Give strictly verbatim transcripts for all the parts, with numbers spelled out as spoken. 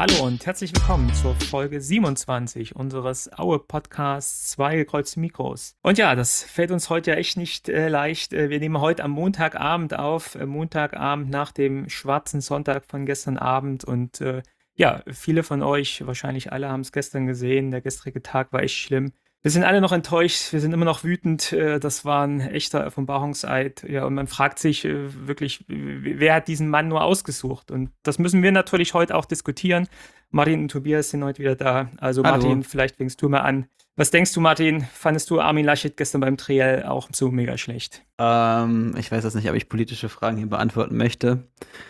Hallo und herzlich willkommen zur Folge siebenundzwanzig unseres Aue-Podcasts zwei gekreuzte Mikros. Und ja, das fällt uns heute ja echt nicht äh, leicht. Äh, wir nehmen heute am Montagabend auf, äh, Montagabend nach dem schwarzen Sonntag von gestern Abend. Und äh, ja, viele von euch, wahrscheinlich alle, haben es gestern gesehen. Der gestrige Tag war echt schlimm. Wir sind alle noch enttäuscht, wir sind immer noch wütend. äh, Das war ein echter Offenbarungseid. Ja, und man fragt sich äh, wirklich, w- wer hat diesen Mann nur ausgesucht? Und das müssen wir natürlich heute auch diskutieren. Martin und Tobias sind heute wieder da. Also Hallo. Martin, vielleicht fängst du mal an. Was denkst du, Martin? Fandest du Armin Laschet gestern beim Triell auch so mega schlecht? Ähm, ich weiß jetzt nicht, ob ich politische Fragen hier beantworten möchte.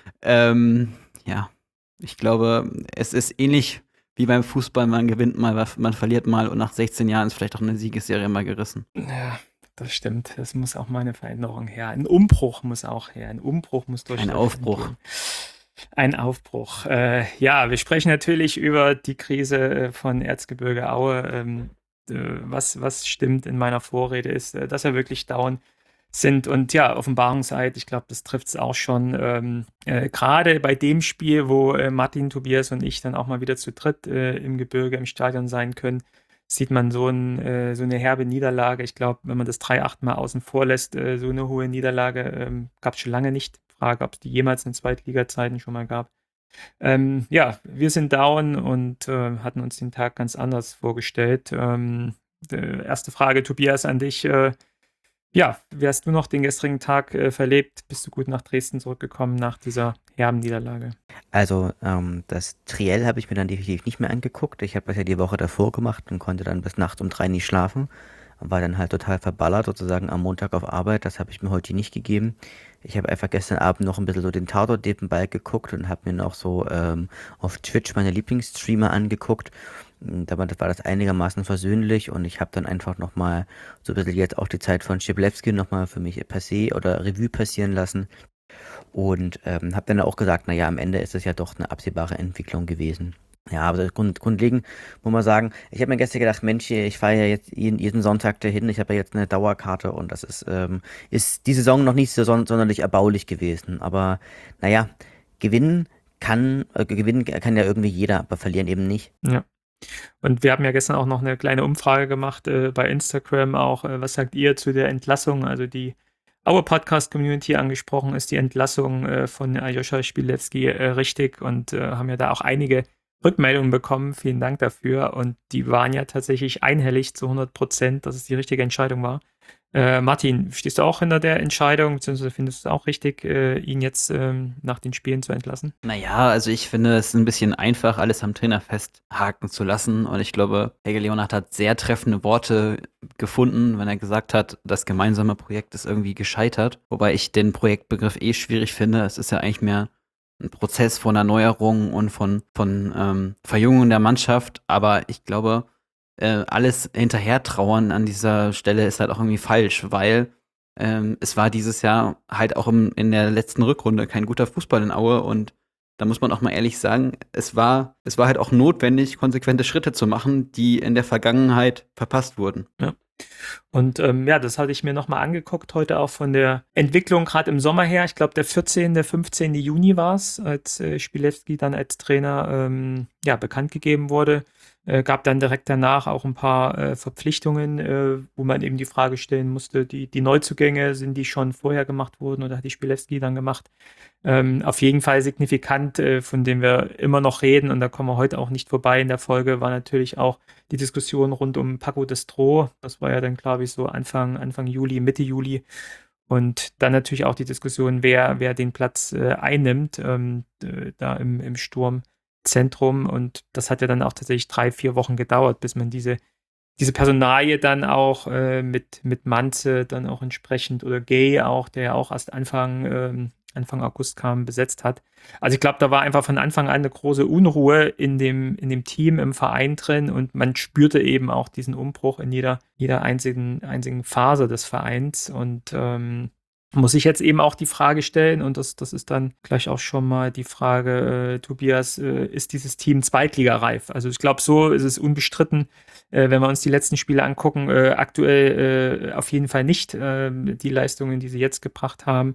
Ähm, ja, ich glaube, es ist ähnlich wie beim Fußball. Man gewinnt mal, man verliert mal und nach sechzehn Jahren ist vielleicht auch eine Siegesserie mal gerissen. Ja, das stimmt. Es muss auch mal eine Veränderung her. Ein Umbruch muss auch her. Ein Umbruch muss durch Ein Deutschland Aufbruch. gehen. Ein Aufbruch. Äh, ja, wir sprechen natürlich über die Krise äh, von Erzgebirge Aue. Ähm, äh, was, was stimmt in meiner Vorrede ist, äh, dass wir wirklich down sind. Und ja, Offenbarungseid, ich glaube, das trifft es auch schon. Ähm, äh, Gerade bei dem Spiel, wo äh, Martin, Tobias und ich dann auch mal wieder zu dritt äh, im Gebirge, im Stadion sein können, sieht man so, ein, äh, so eine herbe Niederlage. Ich glaube, wenn man das drei acht mal außen vor lässt, äh, so eine hohe Niederlage ähm, gab es schon lange nicht. Frage, ob es die jemals in Zweitliga-Zeiten schon mal gab. Ähm, ja, wir sind down und äh, hatten uns den Tag ganz anders vorgestellt. Ähm, äh, erste Frage, Tobias, an dich. Äh, ja, wie hast du noch den gestrigen Tag äh, verlebt? Bist du gut nach Dresden zurückgekommen nach dieser herben Niederlage? Also, ähm, das Triell habe ich mir dann definitiv nicht mehr angeguckt. Ich habe das ja die Woche davor gemacht und konnte dann bis nachts um drei nicht schlafen. War dann halt total verballert sozusagen am Montag auf Arbeit. Das habe ich mir heute nicht gegeben. Ich habe einfach gestern Abend noch ein bisschen so den Tatort nebenbei geguckt und habe mir noch so ähm, auf Twitch meine Lieblingsstreamer angeguckt. Und Da war das war das einigermaßen versöhnlich und ich habe dann einfach nochmal so ein bisschen jetzt auch die Zeit von Schiblewski nochmal für mich passé oder Revue passieren lassen. Und ähm, habe dann auch gesagt, naja, am Ende ist es ja doch eine absehbare Entwicklung gewesen. Ja, aber grund, grundlegend muss man sagen, ich habe mir gestern gedacht, Mensch, ich fahre ja jetzt jeden, jeden Sonntag dahin, ich habe ja jetzt eine Dauerkarte und das ist, ähm, ist die Saison noch nicht so son sonderlich erbaulich gewesen. Aber naja, gewinnen kann, äh, gewinnen kann ja irgendwie jeder, aber verlieren eben nicht. Ja. Und wir haben ja gestern auch noch eine kleine Umfrage gemacht äh, bei Instagram auch. Äh, was sagt ihr zu der Entlassung? Also die Aue Podcast Community angesprochen, ist die Entlassung äh, von Aljoscha Spielewski äh, richtig und äh, haben ja da auch einige Rückmeldungen bekommen. Vielen Dank dafür. Und die waren ja tatsächlich einhellig zu hundert Prozent, dass es die richtige Entscheidung war. Äh, Martin, stehst du auch hinter der Entscheidung, beziehungsweise findest du es auch richtig, äh, ihn jetzt ähm, nach den Spielen zu entlassen? Naja, also ich finde es ein bisschen einfach, alles am Trainer festhaken zu lassen. Und ich glaube, Helge Leonhardt hat sehr treffende Worte gefunden, wenn er gesagt hat, das gemeinsame Projekt ist irgendwie gescheitert. Wobei ich den Projektbegriff eh schwierig finde. Es ist ja eigentlich mehr ein Prozess von Erneuerung und von, von ähm, Verjüngung der Mannschaft. Aber ich glaube, äh, alles hinterher trauern an dieser Stelle ist halt auch irgendwie falsch, weil ähm, es war dieses Jahr halt auch im, in der letzten Rückrunde kein guter Fußball in Aue und da muss man auch mal ehrlich sagen, es war, es war halt auch notwendig, konsequente Schritte zu machen, die in der Vergangenheit verpasst wurden. Ja. Und ähm, ja, das hatte ich mir nochmal angeguckt, heute auch von der Entwicklung gerade im Sommer her. Ich glaube, der vierzehnten, fünfzehnten Juni war es, als äh, Spielewski dann als Trainer ähm, ja, bekannt gegeben wurde. Äh, gab dann direkt danach auch ein paar äh, Verpflichtungen, äh, wo man eben die Frage stellen musste, die, die Neuzugänge, sind die schon vorher gemacht worden oder hat die Spielewski dann gemacht? Ähm, auf jeden Fall signifikant, äh, von dem wir immer noch reden, und da kommen wir heute auch nicht vorbei in der Folge, war natürlich auch die Diskussion rund um Paco Destro. Das war ja dann, glaube ich, so Anfang, Anfang Juli, Mitte Juli. Und dann natürlich auch die Diskussion, wer, wer den Platz äh, einnimmt, ähm, äh, da im, im Sturmzentrum. Und das hat ja dann auch tatsächlich drei, vier Wochen gedauert, bis man diese, diese Personalie dann auch äh, mit, mit Manze dann auch entsprechend oder Gay auch, der ja auch erst Anfang, ähm, Anfang August kam, besetzt hat. Also ich glaube, da war einfach von Anfang an eine große Unruhe in dem, in dem Team, im Verein drin, und man spürte eben auch diesen Umbruch in jeder, jeder einzigen, einzigen Phase des Vereins. Und ähm, muss ich jetzt eben auch die Frage stellen, und das, das ist dann gleich auch schon mal die Frage, äh, Tobias, äh, ist dieses Team zweitligareif? Also ich glaube, so ist es unbestritten, äh, wenn wir uns die letzten Spiele angucken, äh, aktuell äh, auf jeden Fall nicht äh, die Leistungen, die sie jetzt gebracht haben.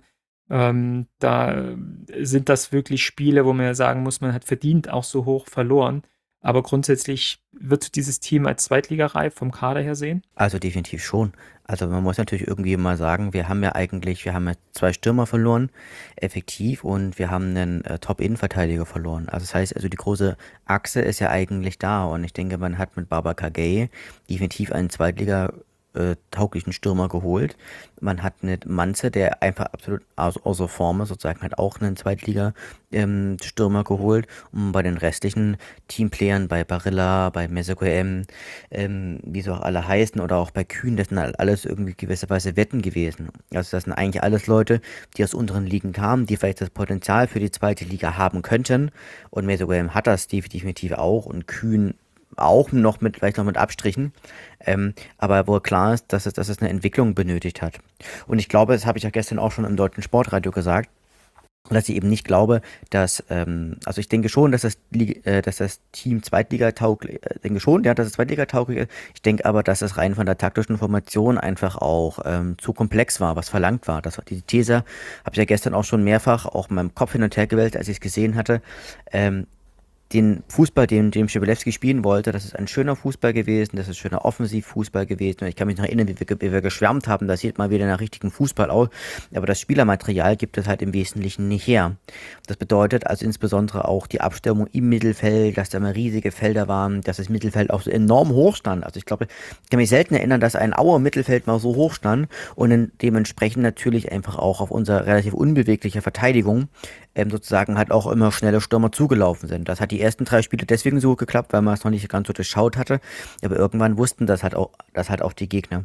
Ähm, da sind das wirklich Spiele, wo man ja sagen muss, man hat verdient auch so hoch verloren. Aber grundsätzlich wird dieses Team als zweitligareif vom Kader her sehen? Also definitiv schon. Also man muss natürlich irgendwie mal sagen, wir haben ja eigentlich, wir haben ja zwei Stürmer verloren, effektiv, und wir haben einen äh, Top-Innenverteidiger verloren. Also das heißt, also die große Achse ist ja eigentlich da, und ich denke, man hat mit Babacar Gueye definitiv einen Zweitliga äh, tauglichen Stürmer geholt. Man hat mit Manze, der einfach absolut aus, außer Form ist, sozusagen, hat auch einen Zweitliga-Stürmer geholt. Und bei den restlichen Teamplayern, bei Barilla, bei Mesogoem, ähm, wie sie auch alle heißen, oder auch bei Kühn, das sind halt alles irgendwie gewisserweise Wetten gewesen. Also das sind eigentlich alles Leute, die aus unteren Ligen kamen, die vielleicht das Potenzial für die zweite Liga haben könnten. Und Mesogoem hat das definitiv auch, und Kühn auch noch mit, vielleicht noch mit Abstrichen, ähm, aber wo klar ist, dass es, dass es eine Entwicklung benötigt hat. Und ich glaube, das habe ich ja gestern auch schon im Deutschen Sportradio gesagt, dass ich eben nicht glaube, dass, ähm, also ich denke schon, dass das, Lig- äh, dass das Team Zweitliga-tauglich, äh, denke schon, ja, dass es Zweitliga-tauglich ist. Ich denke aber, dass es rein von der taktischen Formation einfach auch ähm, zu komplex war, was verlangt war. Das war die These, habe ich ja gestern auch schon mehrfach auch in meinem Kopf hin und her gewählt, als ich es gesehen hatte. Ähm, den Fußball, den, den Schibolewski spielen wollte, das ist ein schöner Fußball gewesen, das ist schöner Offensivfußball gewesen. Und ich kann mich noch erinnern, wie wir, wie wir geschwärmt haben, das sieht mal wieder nach richtigem Fußball aus. Aber das Spielermaterial gibt es halt im Wesentlichen nicht her. Das bedeutet also insbesondere auch die Abstimmung im Mittelfeld, dass da mal riesige Felder waren, dass das Mittelfeld auch so enorm hoch stand. Also ich glaube, ich kann mich selten erinnern, dass ein Auer Mittelfeld mal so hoch stand, und dann dementsprechend natürlich einfach auch auf unsere relativ unbewegliche Verteidigung ähm, sozusagen halt auch immer schnelle Stürmer zugelaufen sind. Das hat die ersten drei Spiele deswegen so gut geklappt, weil man es noch nicht ganz so durchschaut hatte. Aber irgendwann wussten das halt auch, das halt auch die Gegner.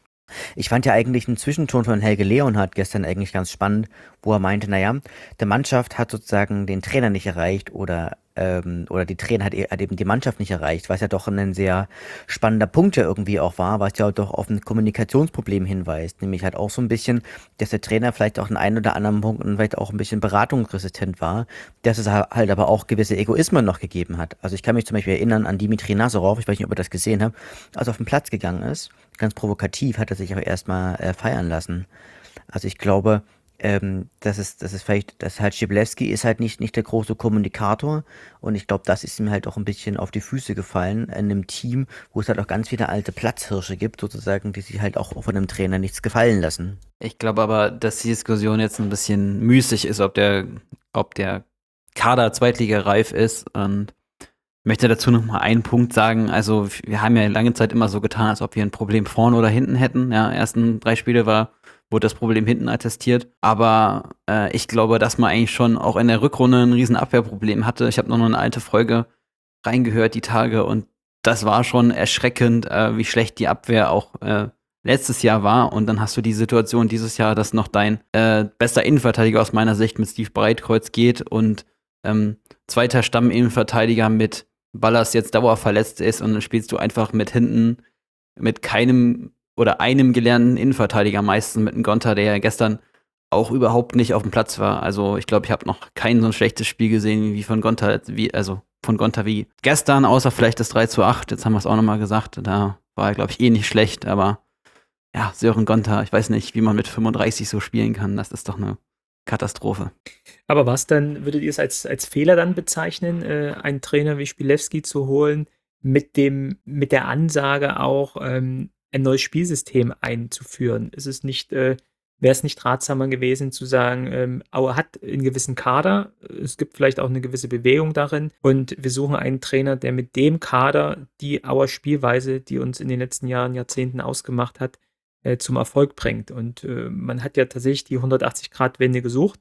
Ich fand ja eigentlich einen Zwischenton von Helge Leonhardt gestern eigentlich ganz spannend, wo er meinte, naja, der Mannschaft hat sozusagen den Trainer nicht erreicht, oder, ähm, oder die Trainer hat, e- hat eben die Mannschaft nicht erreicht, was ja doch ein sehr spannender Punkt ja irgendwie auch war, was ja doch auf ein Kommunikationsproblem hinweist, nämlich halt auch so ein bisschen, dass der Trainer vielleicht auch in einen oder anderen Punkten vielleicht auch ein bisschen beratungsresistent war, dass es ha- halt aber auch gewisse Egoismen noch gegeben hat. Also ich kann mich zum Beispiel erinnern an Dimitri Nazarov, ich weiß nicht, ob ihr das gesehen habt, als er auf den Platz gegangen ist, ganz provokativ, hat er sich auch erstmal äh, feiern lassen. Also ich glaube, ähm, das ist, das ist vielleicht, das halt Schiblewski ist halt nicht, nicht der große Kommunikator, und ich glaube, das ist ihm halt auch ein bisschen auf die Füße gefallen in einem Team, wo es halt auch ganz viele alte Platzhirsche gibt, sozusagen, die sich halt auch von einem Trainer nichts gefallen lassen. Ich glaube aber, dass die Diskussion jetzt ein bisschen müßig ist, ob der, ob der Kader zweitligareif ist. Und ich möchte dazu noch mal einen Punkt sagen. Also, wir haben ja lange Zeit immer so getan, als ob wir ein Problem vorne oder hinten hätten. Ja, ersten drei Spiele war, wurde das Problem hinten attestiert. Aber äh, ich glaube, dass man eigentlich schon auch in der Rückrunde ein riesen Abwehrproblem hatte. Ich habe noch eine alte Folge reingehört, die Tage, und das war schon erschreckend, äh, wie schlecht die Abwehr auch äh, letztes Jahr war. Und dann hast du die Situation dieses Jahr, dass noch dein äh, bester Innenverteidiger aus meiner Sicht mit Steve Breitkreuz geht und ähm, zweiter Stamminnenverteidiger mit Ballas jetzt dauerverletzt ist, und dann spielst du einfach mit hinten mit keinem oder einem gelernten Innenverteidiger, meistens mit einem Gonta, der ja gestern auch überhaupt nicht auf dem Platz war. Also ich glaube, ich habe noch kein so ein schlechtes Spiel gesehen wie von Gonta, wie, also von Gonta wie gestern, außer vielleicht das drei zu acht. Jetzt haben wir es auch nochmal gesagt. Da war er, glaube ich, eh nicht schlecht, aber ja, Sören Gonta, ich weiß nicht, wie man mit fünfunddreißig so spielen kann. Das ist doch eine Katastrophe. Aber was dann, würdet ihr es als, als Fehler dann bezeichnen, äh, einen Trainer wie Spielewski zu holen, mit dem, mit der Ansage auch, ähm, ein neues Spielsystem einzuführen? Ist es nicht, äh, wäre es nicht ratsamer gewesen zu sagen, ähm, Aue hat einen gewissen Kader, es gibt vielleicht auch eine gewisse Bewegung darin, und wir suchen einen Trainer, der mit dem Kader die Auer Spielweise, die uns in den letzten Jahren, Jahrzehnten ausgemacht hat, äh, zum Erfolg bringt. Und äh, man hat ja tatsächlich die hundertachtzig-Grad-Wende gesucht,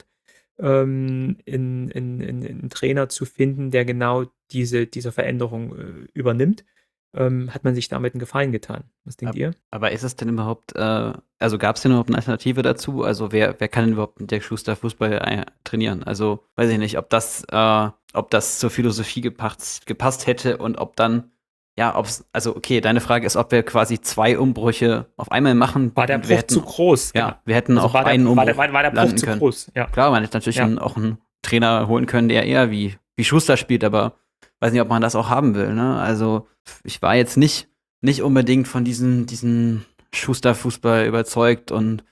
ähm, in, in, in, in einen Trainer zu finden, der genau diese, diese Veränderung äh, übernimmt. Ähm, hat man sich damit einen Gefallen getan? Was denkt Ab- ihr? Aber ist es denn überhaupt, äh, also gab es denn überhaupt eine Alternative dazu? Also wer, wer kann denn überhaupt mit Dirk Schuster Fußball äh, trainieren? Also weiß ich nicht, ob das, äh, ob das zur Philosophie gepasst, gepasst hätte, und ob dann, ja, ob es, also okay, deine Frage ist, ob wir quasi zwei Umbrüche auf einmal machen. War der Wir Bruch hätten, zu groß? ja, wir hätten Also auch war der, einen war Umbruch der, war, war der Bruch landen zu können. groß? Ja. Klar, man hätte natürlich Ja. einen, auch einen Trainer holen können, der eher wie, wie Schuster spielt, aber weiß nicht, ob man das auch haben will, ne? Also ich war jetzt nicht, nicht unbedingt von diesem diesen Schuster-Fußball überzeugt, und ich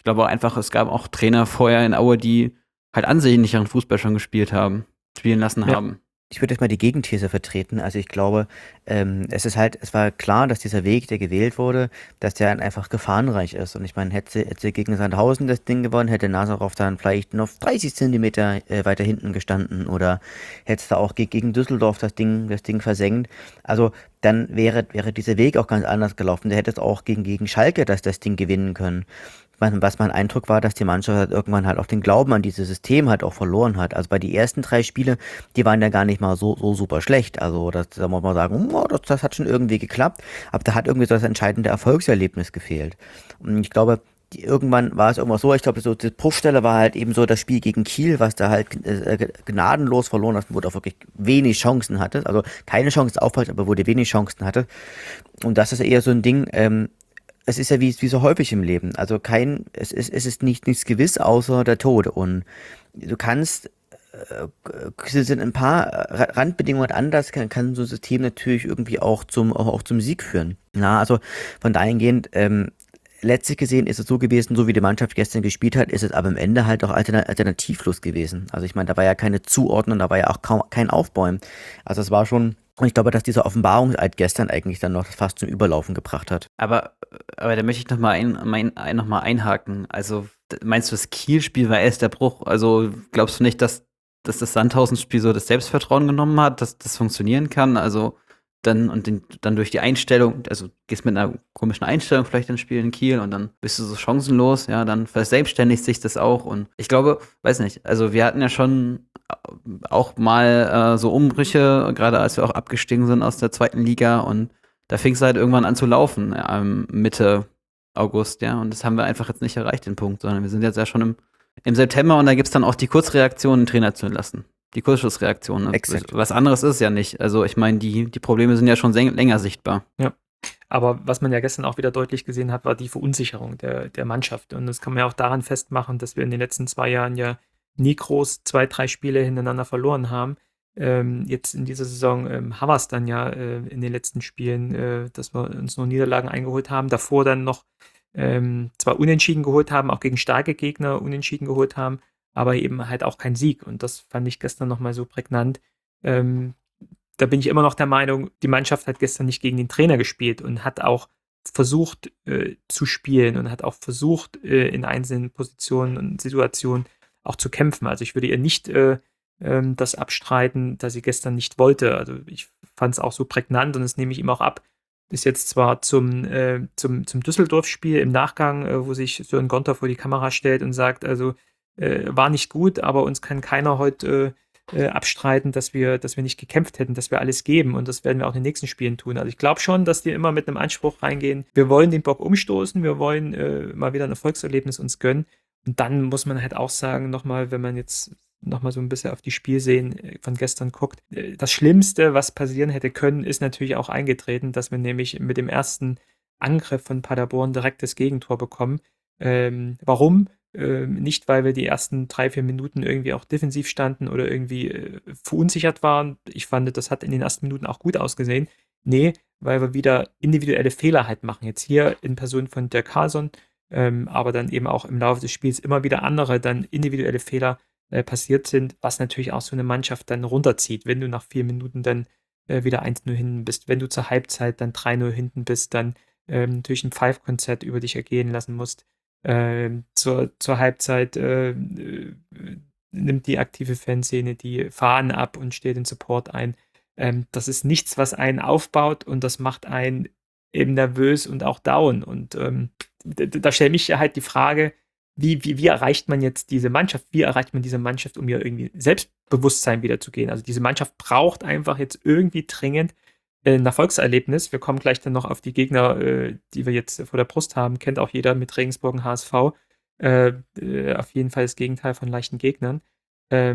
Ich glaube auch einfach, es gab auch Trainer vorher in Aue, die halt ansehnlicheren Fußball schon gespielt haben, spielen lassen Ja. haben. Ich würde jetzt mal die Gegenthese vertreten. Also ich glaube, ähm, es ist halt, es war klar, dass dieser Weg, der gewählt wurde, dass der einfach gefahrenreich ist. Und ich meine, hätte, sie- hätte sie gegen Sandhausen das Ding gewonnen, hätte Nazarov dann vielleicht noch dreißig Zentimeter äh, weiter hinten gestanden oder hätte es da auch ge- gegen Düsseldorf das Ding, das Ding versenkt. Also dann wäre, wäre dieser Weg auch ganz anders gelaufen. Der hätte es auch gegen, gegen Schalke das, das Ding gewinnen können. Was was mein Eindruck war, dass die Mannschaft halt irgendwann halt auch den Glauben an dieses System halt auch verloren hat. Also bei die ersten drei Spiele, die waren ja gar nicht mal so, so super schlecht. Also das, da muss man sagen, oh, das, das hat schon irgendwie geklappt. Aber da hat irgendwie so das entscheidende Erfolgserlebnis gefehlt. Und ich glaube, die, irgendwann war es irgendwas so, ich glaube, so die Bruchstelle war halt eben so das Spiel gegen Kiel, was da halt äh, gnadenlos verloren hat, wo du auch wirklich wenig Chancen hatte. Also keine Chance aufhalt, aber wo du wenig Chancen hatte. Und das ist eher so ein Ding, ähm, es ist ja wie, wie so häufig im Leben. Also kein, es ist, es ist nicht, nichts gewiss außer der Tod. Und du kannst, äh, es sind ein paar Ra- Randbedingungen anders, kann, kann so ein System natürlich irgendwie auch zum, auch, auch zum Sieg führen. Na, also von dahingehend, ähm, letztlich gesehen ist es so gewesen, so wie die Mannschaft gestern gespielt hat, ist es aber am Ende halt auch alterna- alternativlos gewesen. Also ich meine, da war ja keine Zuordnung, da war ja auch kaum kein Aufbäumen. Also es war schon, und ich glaube, dass dieser Offenbarungseid gestern eigentlich dann noch fast zum Überlaufen gebracht hat. Aber, aber da möchte ich nochmal ein, mein, ein, noch mal einhaken. Also, d- meinst du, das Kiel-Spiel war erst der Bruch? Also, glaubst du nicht, dass, dass das Sandhausen-Spiel so das Selbstvertrauen genommen hat, dass das funktionieren kann? Also, dann und den, dann durch die Einstellung, also gehst mit einer komischen Einstellung vielleicht ins Spiel in Kiel und dann bist du so chancenlos, ja, dann verselbstständigt sich das auch. Und ich glaube, weiß nicht, also wir hatten ja schon auch mal äh, so Umbrüche, gerade als wir auch abgestiegen sind aus der zweiten Liga und da fing es halt irgendwann an zu laufen, ja, Mitte August, ja. Und das haben wir einfach jetzt nicht erreicht, den Punkt, sondern wir sind jetzt ja schon im, im September und da gibt es dann auch die Kurzreaktion, den Trainer zu entlassen. Die Kurzschlussreaktion. Ne? Exakt. Was anderes ist ja nicht. Also ich meine, die, die Probleme sind ja schon sen- länger sichtbar. Ja. Aber was man ja gestern auch wieder deutlich gesehen hat, war die Verunsicherung der, der Mannschaft. Und das kann man ja auch daran festmachen, dass wir in den letzten zwei Jahren ja nie groß zwei, drei Spiele hintereinander verloren haben. Ähm, jetzt in dieser Saison ähm, haben wir es dann ja äh, in den letzten Spielen, äh, dass wir uns nur Niederlagen eingeholt haben. Davor dann noch ähm, zwar Unentschieden geholt haben, auch gegen starke Gegner Unentschieden geholt haben, aber eben halt auch kein Sieg. Und das fand ich gestern nochmal so prägnant. Ähm, Da bin ich immer noch der Meinung, die Mannschaft hat gestern nicht gegen den Trainer gespielt und hat auch versucht äh, zu spielen und hat auch versucht, äh, in einzelnen Positionen und Situationen auch zu kämpfen. Also ich würde ihr nicht äh, ähm, das abstreiten, dass sie gestern nicht wollte. Also ich fand es auch so prägnant und das nehme ich ihm auch ab. Ist jetzt zwar zum, äh, zum, zum Düsseldorf-Spiel im Nachgang, äh, wo sich Sören Gonter vor die Kamera stellt und sagt, also äh, war nicht gut, aber uns kann keiner heute äh, äh, abstreiten, dass wir, dass wir nicht gekämpft hätten, dass wir alles geben und das werden wir auch in den nächsten Spielen tun. Also ich glaube schon, dass die immer mit einem Anspruch reingehen, wir wollen den Bock umstoßen, wir wollen äh, mal wieder ein Erfolgserlebnis uns gönnen und dann muss man halt auch sagen, nochmal, wenn man jetzt nochmal so ein bisschen auf die Spielsehen von gestern guckt. Das Schlimmste, was passieren hätte können, ist natürlich auch eingetreten, dass wir nämlich mit dem ersten Angriff von Paderborn direkt das Gegentor bekommen. Ähm, warum? Ähm, nicht, weil wir die ersten drei, vier Minuten irgendwie auch defensiv standen oder irgendwie äh, verunsichert waren. Ich fand, das hat in den ersten Minuten auch gut ausgesehen. Nee, weil wir wieder individuelle Fehler halt machen. Jetzt hier in Person von Dirk Carlson, ähm, aber dann eben auch im Laufe des Spiels immer wieder andere dann individuelle Fehler äh, passiert sind, was natürlich auch so eine Mannschaft dann runterzieht, wenn du nach vier Minuten dann äh, wieder eins null hinten bist, wenn du zur Halbzeit dann drei null hinten bist, dann ähm, natürlich ein Five-Konzert über dich ergehen lassen musst. Ähm, zur, zur Halbzeit äh, äh, nimmt die aktive Fanszene die Fahnen ab und steht in Support ein. Ähm, das ist nichts, was einen aufbaut und das macht einen eben nervös und auch down. Und ähm, da, da stelle ich halt die Frage, wie, wie, wie erreicht man jetzt diese Mannschaft? Wie erreicht man diese Mannschaft, um ihr irgendwie Selbstbewusstsein wiederzugehen? Also diese Mannschaft braucht einfach jetzt irgendwie dringend äh, ein Erfolgserlebnis. Wir kommen gleich dann noch auf die Gegner, äh, die wir jetzt vor der Brust haben. Kennt auch jeder mit Regensburg und H S V. Äh, äh, auf jeden Fall das Gegenteil von leichten Gegnern. Ähm,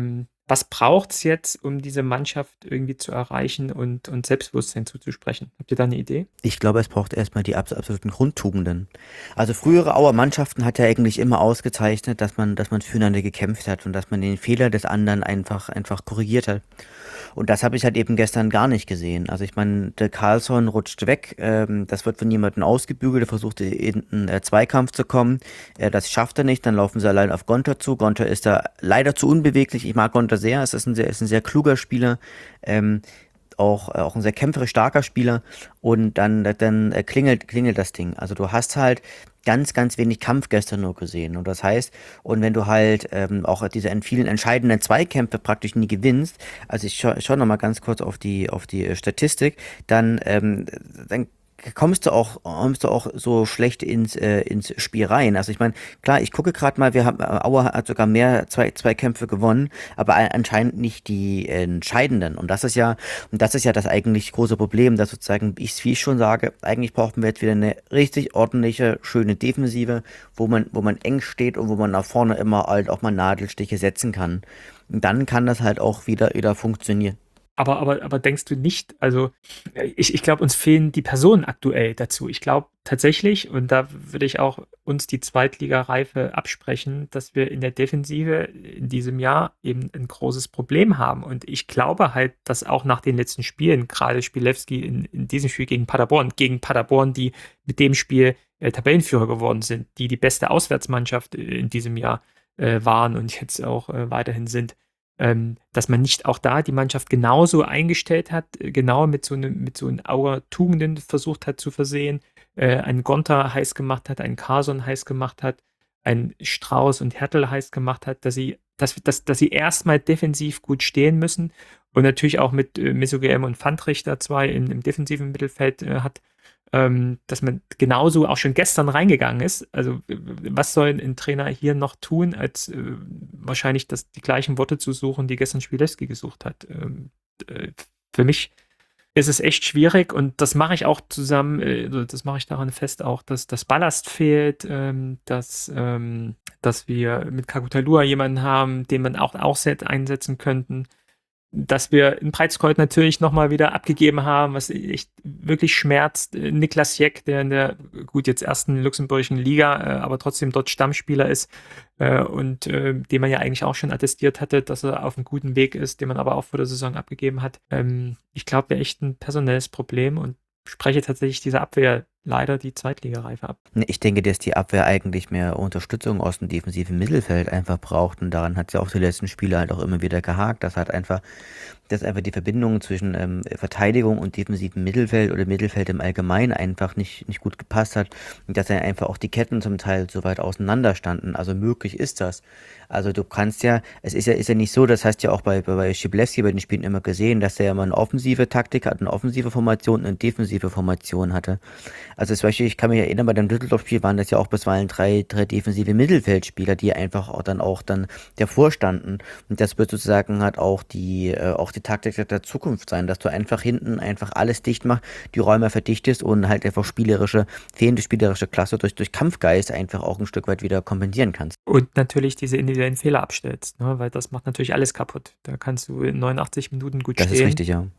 Was braucht es jetzt, um diese Mannschaft irgendwie zu erreichen und, und Selbstbewusstsein zuzusprechen? Habt ihr da eine Idee? Ich glaube, es braucht erstmal die abs absoluten Grundtugenden. Also frühere Auer Mannschaften hat ja eigentlich immer ausgezeichnet, dass man, dass man füreinander gekämpft hat und dass man den Fehler des anderen einfach, einfach korrigiert hat. Und das habe ich halt eben gestern gar nicht gesehen. Also ich meine, der Carlsson rutscht weg, ähm, das wird von jemandem ausgebügelt, der versucht in einen äh, Zweikampf zu kommen. Äh, das schafft er nicht, dann laufen sie allein auf Gonter zu. Gonter ist da leider zu unbeweglich. Ich mag Gonter sehr, es ist ein sehr, ist ein sehr kluger Spieler. Ähm, auch, äh, auch ein sehr kämpferisch starker Spieler und dann, dann äh, klingelt, klingelt das Ding. Also du hast halt ganz, ganz wenig Kampf gestern nur gesehen. Und das heißt, und wenn du halt ähm, auch diese in vielen entscheidenden Zweikämpfe praktisch nie gewinnst, also ich schaue schau noch mal ganz kurz auf die, auf die äh, Statistik, dann, ähm, dann kommst du auch, kommst du auch so schlecht ins, äh, ins Spiel rein. Also ich meine, klar, ich gucke gerade mal, wir haben, äh, Auer hat sogar mehr zwei, zwei Kämpfe gewonnen, aber a- anscheinend nicht die äh, entscheidenden. Und das ist ja, und das ist ja das eigentlich große Problem, dass sozusagen, ich, wie ich schon sage, eigentlich brauchen wir jetzt wieder eine richtig ordentliche, schöne Defensive, wo man, wo man eng steht und wo man nach vorne immer halt auch mal Nadelstiche setzen kann. Und dann kann das halt auch wieder, wieder funktionieren. Aber, aber, aber denkst du nicht, also ich, ich glaube, uns fehlen die Personen aktuell dazu. Ich glaube tatsächlich, und da würde ich auch uns die Zweitligareife absprechen, dass wir in der Defensive in diesem Jahr eben ein großes Problem haben. Und ich glaube halt, dass auch nach den letzten Spielen, gerade Spielewski in, in diesem Spiel gegen Paderborn, gegen Paderborn, die mit dem Spiel äh, Tabellenführer geworden sind, die die beste Auswärtsmannschaft in diesem Jahr äh, waren und jetzt auch äh, weiterhin sind, ähm, dass man nicht auch da die Mannschaft genauso eingestellt hat, äh, genau mit so einem mit so einem Auer Tugenden versucht hat zu versehen, äh, einen Gonter heiß gemacht hat, einen Carson heiß gemacht hat, einen Strauß und Hertel heiß gemacht hat, dass sie, dass, dass, dass sie erstmal defensiv gut stehen müssen und natürlich auch mit äh, Mesogem und Pfandrichter zwei in, im defensiven Mittelfeld äh, hat, ähm, dass man genauso auch schon gestern reingegangen ist. Also w- w- was soll ein Trainer hier noch tun, als äh, wahrscheinlich das, die gleichen Worte zu suchen, die gestern Spielewski gesucht hat. Ähm, äh, für mich ist es echt schwierig und das mache ich auch zusammen, äh, also das mache ich daran fest auch, dass das Ballast fehlt, ähm, dass, ähm, dass wir mit Kakutalua jemanden haben, den man auch Outset einsetzen könnten, dass wir in Breitskreuz natürlich nochmal wieder abgegeben haben, was echt wirklich schmerzt. Äh, Niklas Jeck, der in der, gut, jetzt ersten luxemburgischen Liga, äh, aber trotzdem dort Stammspieler ist äh, und äh, den man ja eigentlich auch schon attestiert hatte, dass er auf einem guten Weg ist, den man aber auch vor der Saison abgegeben hat. Ähm, ich glaube, wäre echt ein personelles Problem und spreche tatsächlich diese Abwehr leider die Zweitligareife ab. Ne, ich denke, dass die Abwehr eigentlich mehr Unterstützung aus dem defensiven Mittelfeld einfach braucht und daran hat sie auch die letzten Spiele halt auch immer wieder gehakt, dass halt einfach, dass einfach die Verbindung zwischen ähm, Verteidigung und defensivem Mittelfeld oder Mittelfeld im Allgemeinen einfach nicht, nicht gut gepasst hat und dass dann einfach auch die Ketten zum Teil so weit auseinander standen. Also möglich ist das. Also du kannst ja, es ist ja, ist ja nicht so, das heißt ja auch bei, bei Schiblewski bei den Spielen immer gesehen, dass er ja mal eine offensive Taktik hat, eine offensive Formation und eine defensive Formation hatte. Also zum Beispiel, ich kann mich erinnern, bei dem Düsseldorf-Spiel waren das ja auch bisweilen drei, drei defensive Mittelfeldspieler, die einfach auch dann auch dann davor standen. Und das wird sozusagen halt auch die, äh, auch die Taktik der Zukunft sein, dass du einfach hinten einfach alles dicht machst, die Räume verdichtest und halt einfach spielerische, fehlende spielerische Klasse durch, durch Kampfgeist einfach auch ein Stück weit wieder kompensieren kannst. Und natürlich diese individuellen Fehler abstellst, ne? Weil das macht natürlich alles kaputt. Da kannst du in neunundachtzig Minuten gut Das stehen. ist richtig, ja.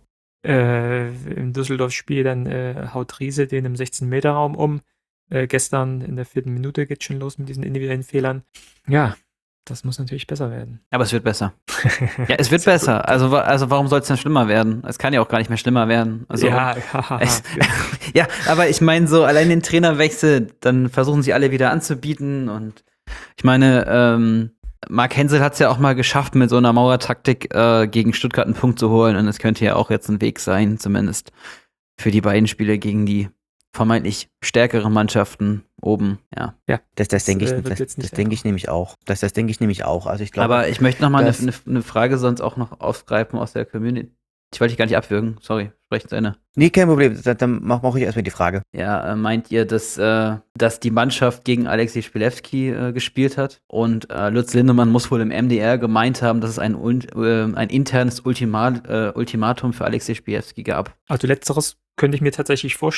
Äh, Im Düsseldorf-Spiel dann äh, haut Riese den im sechzehn-Meter-Raum um. Äh, gestern in der vierten Minute geht schon los mit diesen individuellen Fehlern. Ja, das muss natürlich besser werden. Aber es wird besser. Ja, es wird besser. Also, wa- also warum soll es denn schlimmer werden? Es kann ja auch gar nicht mehr schlimmer werden. Also, ja, ja, es, ja, aber ich meine so, allein den Trainerwechsel, dann versuchen sie alle wieder anzubieten und ich meine, ähm, Marc Hensel hat es ja auch mal geschafft, mit so einer Mauertaktik äh, gegen Stuttgart einen Punkt zu holen und es könnte ja auch jetzt ein Weg sein, zumindest für die beiden Spiele gegen die vermeintlich stärkeren Mannschaften oben, ja. ja. Das, das denke ich, äh, wird das, jetzt nicht das denke ich nämlich auch. Das, das denke ich nämlich auch. Also ich glaube, Aber ich möchte noch mal eine, das- eine, eine Frage sonst auch noch aufgreifen aus der Community. Ich wollte dich gar nicht abwürgen, sorry, sprecht zu Ende. nee, kein Problem. Dann, dann mache mach ich erstmal die Frage. Ja, äh, meint ihr, dass, äh, dass die Mannschaft gegen Alexei Spielewski äh, gespielt hat? Und äh, Lutz Lindemann muss wohl im M D R gemeint haben, dass es ein, un- äh, ein internes Ultima- äh, Ultimatum für Alexei Spielewski gab. Also letzteres könnte ich mir tatsächlich vorstellen.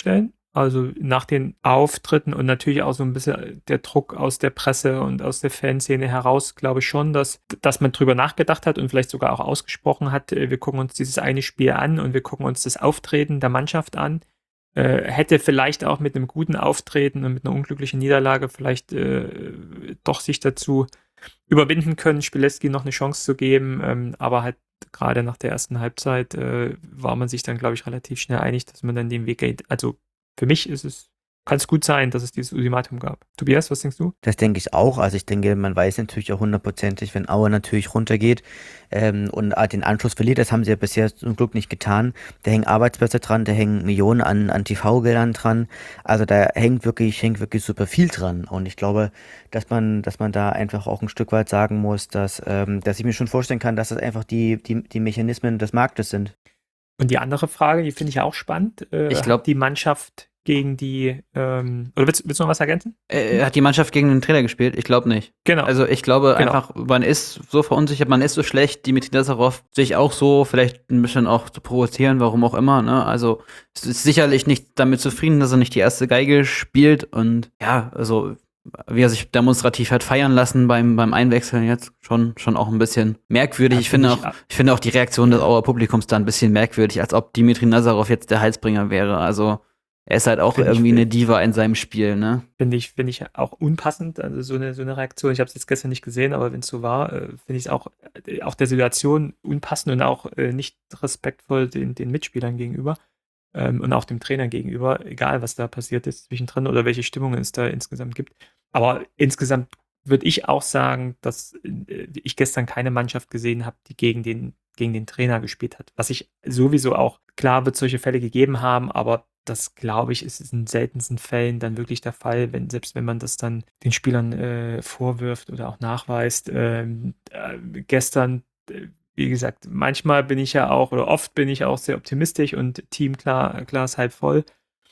Also nach den Auftritten und natürlich auch so ein bisschen der Druck aus der Presse und aus der Fanszene heraus, glaube ich schon, dass, dass man drüber nachgedacht hat und vielleicht sogar auch ausgesprochen hat, äh, wir gucken uns dieses eine Spiel an und wir gucken uns das Auftreten der Mannschaft an. Äh, hätte vielleicht auch mit einem guten Auftreten und mit einer unglücklichen Niederlage vielleicht äh, doch sich dazu überwinden können, Spielewski noch eine Chance zu geben, ähm, aber halt gerade nach der ersten Halbzeit äh, war man sich dann, glaube ich, relativ schnell einig, dass man dann den Weg geht. Also für mich ist es, kann es gut sein, dass es dieses Ultimatum gab. Tobias, was denkst du? Das denke ich auch. Also ich denke, man weiß natürlich auch hundertprozentig, wenn Aue natürlich runtergeht ähm, und äh, den Anschluss verliert, das haben sie ja bisher zum Glück nicht getan. Da hängen Arbeitsplätze dran, da hängen Millionen an, an T V-Geldern dran. Also da hängt wirklich, hängt wirklich super viel dran. Und ich glaube, dass man, dass man da einfach auch ein Stück weit sagen muss, dass, ähm, dass ich mir schon vorstellen kann, dass das einfach die, die, die Mechanismen des Marktes sind. Und die andere Frage, die finde ich auch spannend. Äh, Ich hat glaub- die Mannschaft gegen die, ähm, oder willst, willst du noch was ergänzen? Äh, hat die Mannschaft gegen den Trainer gespielt? Ich glaube nicht. Genau. Also ich glaube Genau. einfach, man ist so verunsichert, man ist so schlecht. Dimitri Nazarov sich auch so, vielleicht ein bisschen auch zu provozieren, warum auch immer. Ne? Also es ist sicherlich nicht damit zufrieden, dass er nicht die erste Geige spielt. Und ja, also wie er sich demonstrativ hat feiern lassen beim, beim Einwechseln jetzt, schon, schon auch ein bisschen merkwürdig. Ja, ich, finde finde auch, ich- ich finde auch die Reaktion des Auer Publikums da ein bisschen merkwürdig, als ob Dimitri Nazarov jetzt der Heilsbringer wäre. Also er ist halt auch Finde ich irgendwie eine wild. Diva in seinem Spiel, ne? Finde ich, finde ich auch unpassend, also so eine, so eine Reaktion. Ich habe es jetzt gestern nicht gesehen, aber wenn es so war, äh, finde ich es auch, äh, auch der Situation unpassend und auch äh, nicht respektvoll den, den Mitspielern gegenüber ähm, und auch dem Trainer gegenüber, egal was da passiert ist zwischendrin oder welche Stimmungen es da insgesamt gibt. Aber insgesamt würde ich auch sagen, dass äh, ich gestern keine Mannschaft gesehen habe, die gegen den, gegen den Trainer gespielt hat. Was ich sowieso auch, klar wird solche Fälle gegeben haben, aber das, glaube ich, ist in seltensten Fällen dann wirklich der Fall, wenn, selbst wenn man das dann den Spielern äh, vorwirft oder auch nachweist. Ähm, äh, gestern, äh, wie gesagt, manchmal bin ich ja auch, oder oft bin ich auch sehr optimistisch und Team klar, Glas halb voll.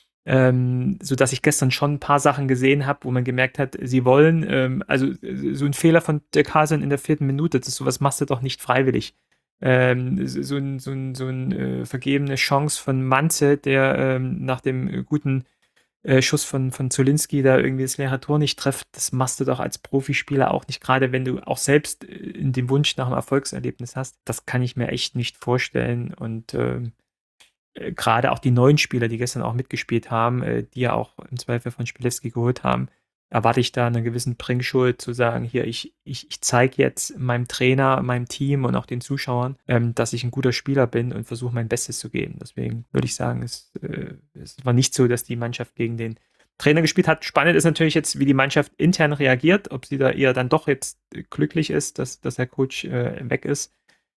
Ähm, so dass ich gestern schon ein paar Sachen gesehen habe, wo man gemerkt hat, sie wollen, ähm, also äh, so ein Fehler von Dirk Hasen in der vierten Minute, das ist sowas machst du doch nicht freiwillig. Ähm, so so ein, so ein, so ein äh, vergebene Chance von Manze, der ähm, nach dem äh, guten äh, Schuss von, von Zolinski da irgendwie das leere Tor nicht trifft, das machst du doch als Profispieler auch nicht, gerade wenn du auch selbst äh, in dem Wunsch nach einem Erfolgserlebnis hast. Das kann ich mir echt nicht vorstellen und ähm, äh, gerade auch die neuen Spieler, die gestern auch mitgespielt haben, äh, die ja auch im Zweifel von Spielewski geholt haben, erwarte ich da einen gewissen Bringschuld zu sagen, hier, ich, ich, ich zeige jetzt meinem Trainer, meinem Team und auch den Zuschauern, ähm, dass ich ein guter Spieler bin und versuche mein Bestes zu geben. Deswegen würde ich sagen, es, äh, es war nicht so, dass die Mannschaft gegen den Trainer gespielt hat. Spannend ist natürlich jetzt, wie die Mannschaft intern reagiert, ob sie da eher dann doch jetzt äh, glücklich ist, dass, dass der Coach äh, weg ist.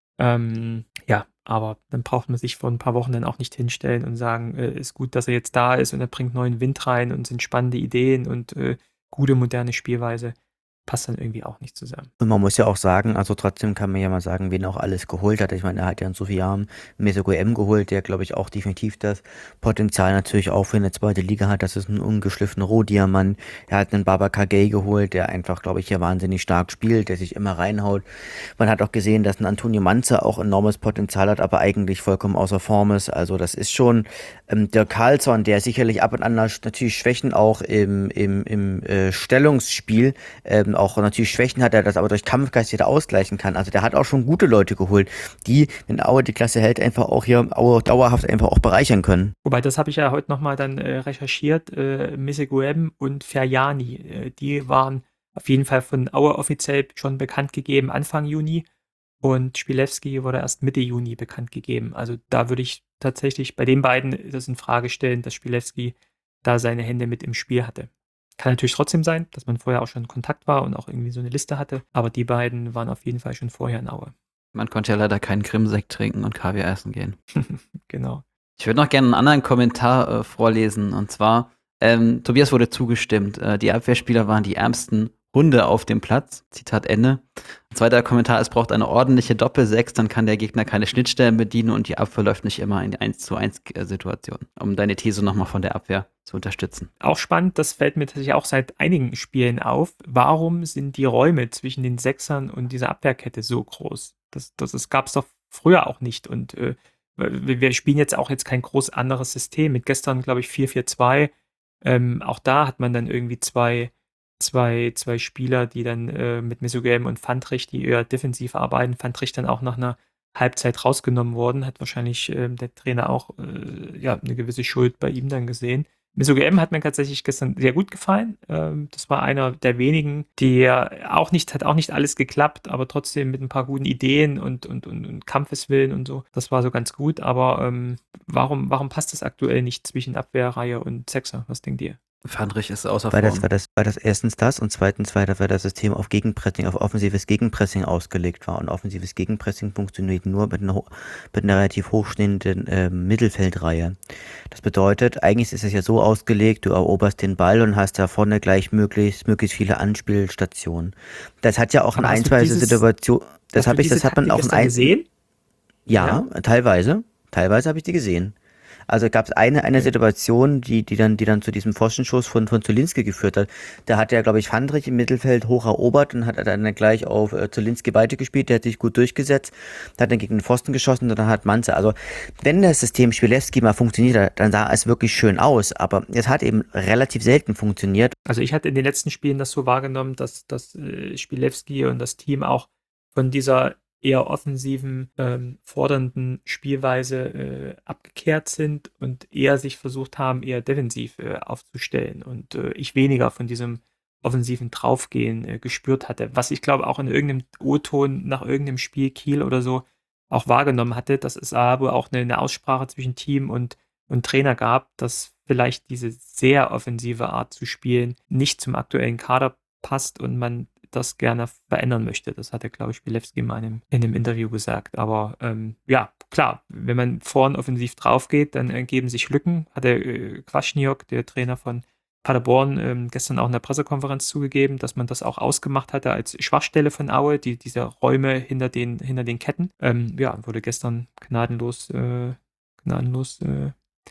Ähm, ja, aber dann braucht man sich vor ein paar Wochen dann auch nicht hinstellen und sagen, äh, ist gut, dass er jetzt da ist und er bringt neuen Wind rein und sind spannende Ideen und äh, gute moderne Spielweise. Passt dann irgendwie auch nicht zusammen. Und man muss ja auch sagen, also trotzdem kann man ja mal sagen, wen er auch alles geholt hat. Ich meine, er hat ja in so vielen Jahren Mesut M geholt, der, glaube ich, auch definitiv das Potenzial natürlich auch für eine zweite Liga hat. Das ist ein ungeschliffener Rohdiamant. Er hat einen Babacar Gueye geholt, der einfach, glaube ich, hier wahnsinnig stark spielt, der sich immer reinhaut. Man hat auch gesehen, dass ein Antonio Manze auch enormes Potenzial hat, aber eigentlich vollkommen außer Form ist. Also das ist schon ähm, der Karlsson, der sicherlich ab und an natürlich Schwächen auch im, im, im äh, Stellungsspiel ähm, auch natürlich Schwächen hat, er das aber durch Kampfgeist wieder ausgleichen kann. Also der hat auch schon gute Leute geholt, die, wenn Aue die Klasse hält, einfach auch hier Aue dauerhaft einfach auch bereichern können. Wobei, das habe ich ja heute nochmal dann äh, recherchiert. Äh, Miseguem und Ferjani, äh, die waren auf jeden Fall von Aue offiziell schon bekannt gegeben Anfang Juni und Spielewski wurde erst Mitte Juni bekannt gegeben. Also da würde ich tatsächlich bei den beiden das in Frage stellen, dass Spielewski da seine Hände mit im Spiel hatte. Kann natürlich trotzdem sein, dass man vorher auch schon in Kontakt war und auch irgendwie so eine Liste hatte, aber die beiden waren auf jeden Fall schon vorher in Aue. Man konnte ja leider keinen Krimsekt trinken und Kaviar essen gehen. Genau. Ich würde noch gerne einen anderen Kommentar äh, vorlesen. Und zwar, ähm, Tobias wurde zugestimmt. Äh, die Abwehrspieler waren die ärmsten Hunde auf dem Platz. Zitat Ende. Ein zweiter Kommentar, es braucht eine ordentliche Doppelsechs, dann kann der Gegner keine Schnittstellen bedienen und die Abwehr läuft nicht immer in die eins zu eins Situation. Um deine These nochmal von der Abwehr zu unterstützen. Auch spannend, das fällt mir tatsächlich auch seit einigen Spielen auf. Warum sind die Räume zwischen den Sechsern und dieser Abwehrkette so groß? Das, das, das gab es doch früher auch nicht. Und äh, wir, wir spielen jetzt auch jetzt kein groß anderes System. Mit gestern, glaube ich, vier vier zwei. Ähm, auch da hat man dann irgendwie zwei, zwei, zwei Spieler, die dann äh, mit Mesogelm und Fandrich, die eher defensiv arbeiten. Fandrich dann auch nach einer Halbzeit rausgenommen worden, hat wahrscheinlich ähm, der Trainer auch äh, ja, eine gewisse Schuld bei ihm dann gesehen. Mesogelm hat mir tatsächlich gestern sehr gut gefallen. Ähm, das war einer der wenigen, der auch nicht, hat auch nicht alles geklappt, aber trotzdem mit ein paar guten Ideen und, und, und, und Kampfeswillen und so. Das war so ganz gut. Aber ähm, warum, warum passt das aktuell nicht zwischen Abwehrreihe und Sechser? Was denkt ihr? Fandrich ist außer Weil das, Form. weil das, weil das erstens das und zweitens, weil das, weil das System auf Gegenpressing, auf offensives Gegenpressing ausgelegt war. Und offensives Gegenpressing funktioniert nur mit einer, ho- mit einer relativ hochstehenden äh, Mittelfeldreihe. Das bedeutet, eigentlich ist es ja so ausgelegt, du eroberst den Ball und hast da vorne gleich möglichst, möglichst viele Anspielstationen. Das hat ja auch in Aber ein, hast du zwei dieses, Situationen, das hast du habe ich, diese das hat man Taktik auch in gestern ein, gesehen? ja, Ja? teilweise, teilweise habe ich die gesehen. Also gab es eine, eine Okay. Situation, die, die dann, die dann zu diesem Pfostenschuss von, von Zulinski geführt hat. Da hat er, glaube ich, Fandrich im Mittelfeld hoch erobert und hat dann gleich auf äh, Zulinski weitergespielt. Der hat sich gut durchgesetzt, hat dann gegen den Pfosten geschossen und dann hat Manze. Also, wenn das System Spielewski mal funktioniert hat, dann sah es wirklich schön aus. Aber es hat eben relativ selten funktioniert. Also ich hatte in den letzten Spielen das so wahrgenommen, dass, dass äh, Spielewski und das Team auch von dieser eher offensiven, ähm, fordernden Spielweise äh, abgekehrt sind und eher sich versucht haben, eher defensiv äh, aufzustellen. Und äh, ich weniger von diesem offensiven Draufgehen äh, gespürt hatte. Was ich glaube auch in irgendeinem O-Ton nach irgendeinem Spiel Kiel oder so auch wahrgenommen hatte, dass es aber auch eine, eine Aussprache zwischen Team und, und Trainer gab, dass vielleicht diese sehr offensive Art zu spielen nicht zum aktuellen Kader passt und man das gerne verändern möchte. Das hat der, glaube ich, Spielewski mal in einem, in einem Interview gesagt. Aber ähm, ja, klar, wenn man vorn offensiv drauf geht, dann ergeben sich Lücken. Hat der äh, Kwasniok, der Trainer von Paderborn, ähm, gestern auch in der Pressekonferenz zugegeben, dass man das auch ausgemacht hatte als Schwachstelle von Aue, die, diese Räume hinter den, hinter den Ketten. Ähm, ja, wurde gestern gnadenlos, äh, gnadenlos äh,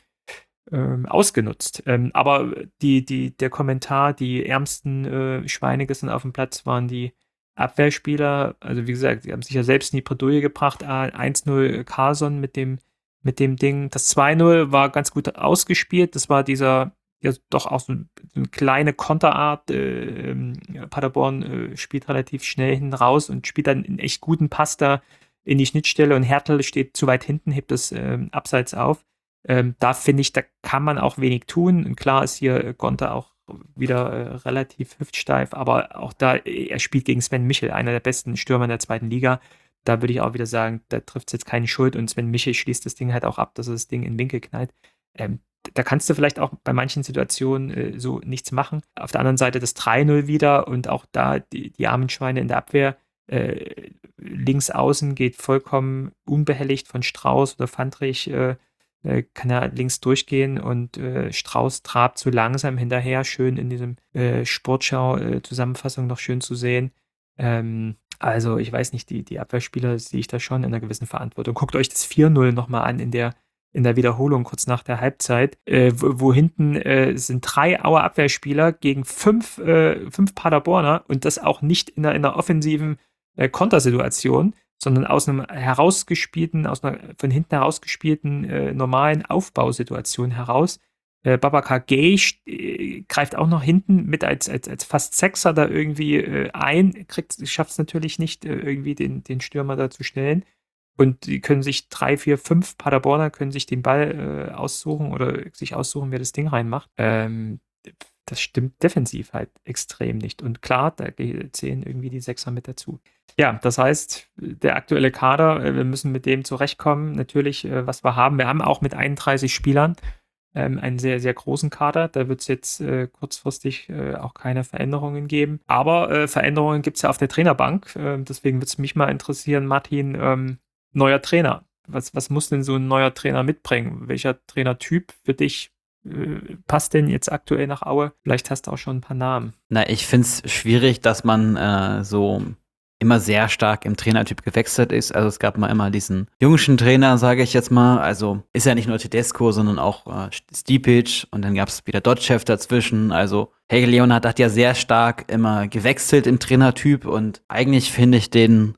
ähm, ausgenutzt. Ähm, aber die, die, der Kommentar, die ärmsten äh, Schweine gestern auf dem Platz waren die Abwehrspieler. Also wie gesagt, die haben sich ja selbst in die Bredouille gebracht. Ah, eins null Carson mit dem, mit dem Ding. Das zwei null war ganz gut ausgespielt. Das war dieser, ja doch auch so, so eine kleine Konterart. Äh, ähm, ja, Paderborn äh, spielt relativ schnell hinten raus und spielt dann einen echt guten Pass da in die Schnittstelle und Hertel steht zu weit hinten, hebt das ähm, abseits auf. Ähm, da finde ich, da kann man auch wenig tun. Und klar ist hier äh, Gonta auch wieder äh, relativ hüftsteif, aber auch da, äh, er spielt gegen Sven Michel, einer der besten Stürmer in der zweiten Liga. Da würde ich auch wieder sagen, da trifft es jetzt keine Schuld und Sven Michel schließt das Ding halt auch ab, dass er das Ding in den Winkel knallt. Ähm, da kannst du vielleicht auch bei manchen Situationen äh, so nichts machen. Auf der anderen Seite das drei null wieder und auch da die, die armen Schweine in der Abwehr. Äh, links außen geht vollkommen unbehelligt von Strauß oder Fandrich äh, kann er links durchgehen und äh, Strauß trabt so langsam hinterher, schön in diesem äh, Sportschau-Zusammenfassung noch schön zu sehen. Ähm, also ich weiß nicht, die, die Abwehrspieler sehe ich da schon in einer gewissen Verantwortung. Guckt euch das vier null nochmal an in der, in der Wiederholung kurz nach der Halbzeit, äh, wo, wo hinten äh, sind drei Auer Abwehrspieler gegen fünf, äh, fünf Paderborner und das auch nicht in einer, in einer offensiven äh, Kontersituation, sondern aus einem herausgespielten, aus einer von hinten herausgespielten äh, normalen Aufbausituation heraus. Äh, Babacar Gay äh, greift auch noch hinten mit als, als, als fast Sechser da irgendwie äh, ein, schafft es natürlich nicht, äh, irgendwie den, den Stürmer da zu stellen. Und die können sich drei, vier, fünf Paderborner können sich den Ball äh, aussuchen oder sich aussuchen, wer das Ding reinmacht. Ähm, das stimmt defensiv halt extrem nicht. Und klar, da zählen irgendwie die Sechser mit dazu. Ja, das heißt, der aktuelle Kader, wir müssen mit dem zurechtkommen. Natürlich, was wir haben, wir haben auch mit einunddreißig Spielern ähm, einen sehr, sehr großen Kader. Da wird es jetzt äh, kurzfristig äh, auch keine Veränderungen geben. Aber äh, Veränderungen gibt es ja auf der Trainerbank. Äh, deswegen würde es mich mal interessieren, Martin, ähm, neuer Trainer. Was, was muss denn so ein neuer Trainer mitbringen? Welcher Trainertyp für dich äh, passt denn jetzt aktuell nach Aue? Vielleicht hast du auch schon ein paar Namen. Na, ich finde es schwierig, dass man äh, so immer sehr stark im Trainertyp gewechselt ist. Also es gab mal immer diesen jungschen Trainer, sage ich jetzt mal. Also ist ja nicht nur Tedesco, sondern auch äh, Stipic und dann gab es wieder Dotchev dazwischen. Also Helge Leonhardt hat ja sehr stark immer gewechselt im Trainertyp und eigentlich finde ich den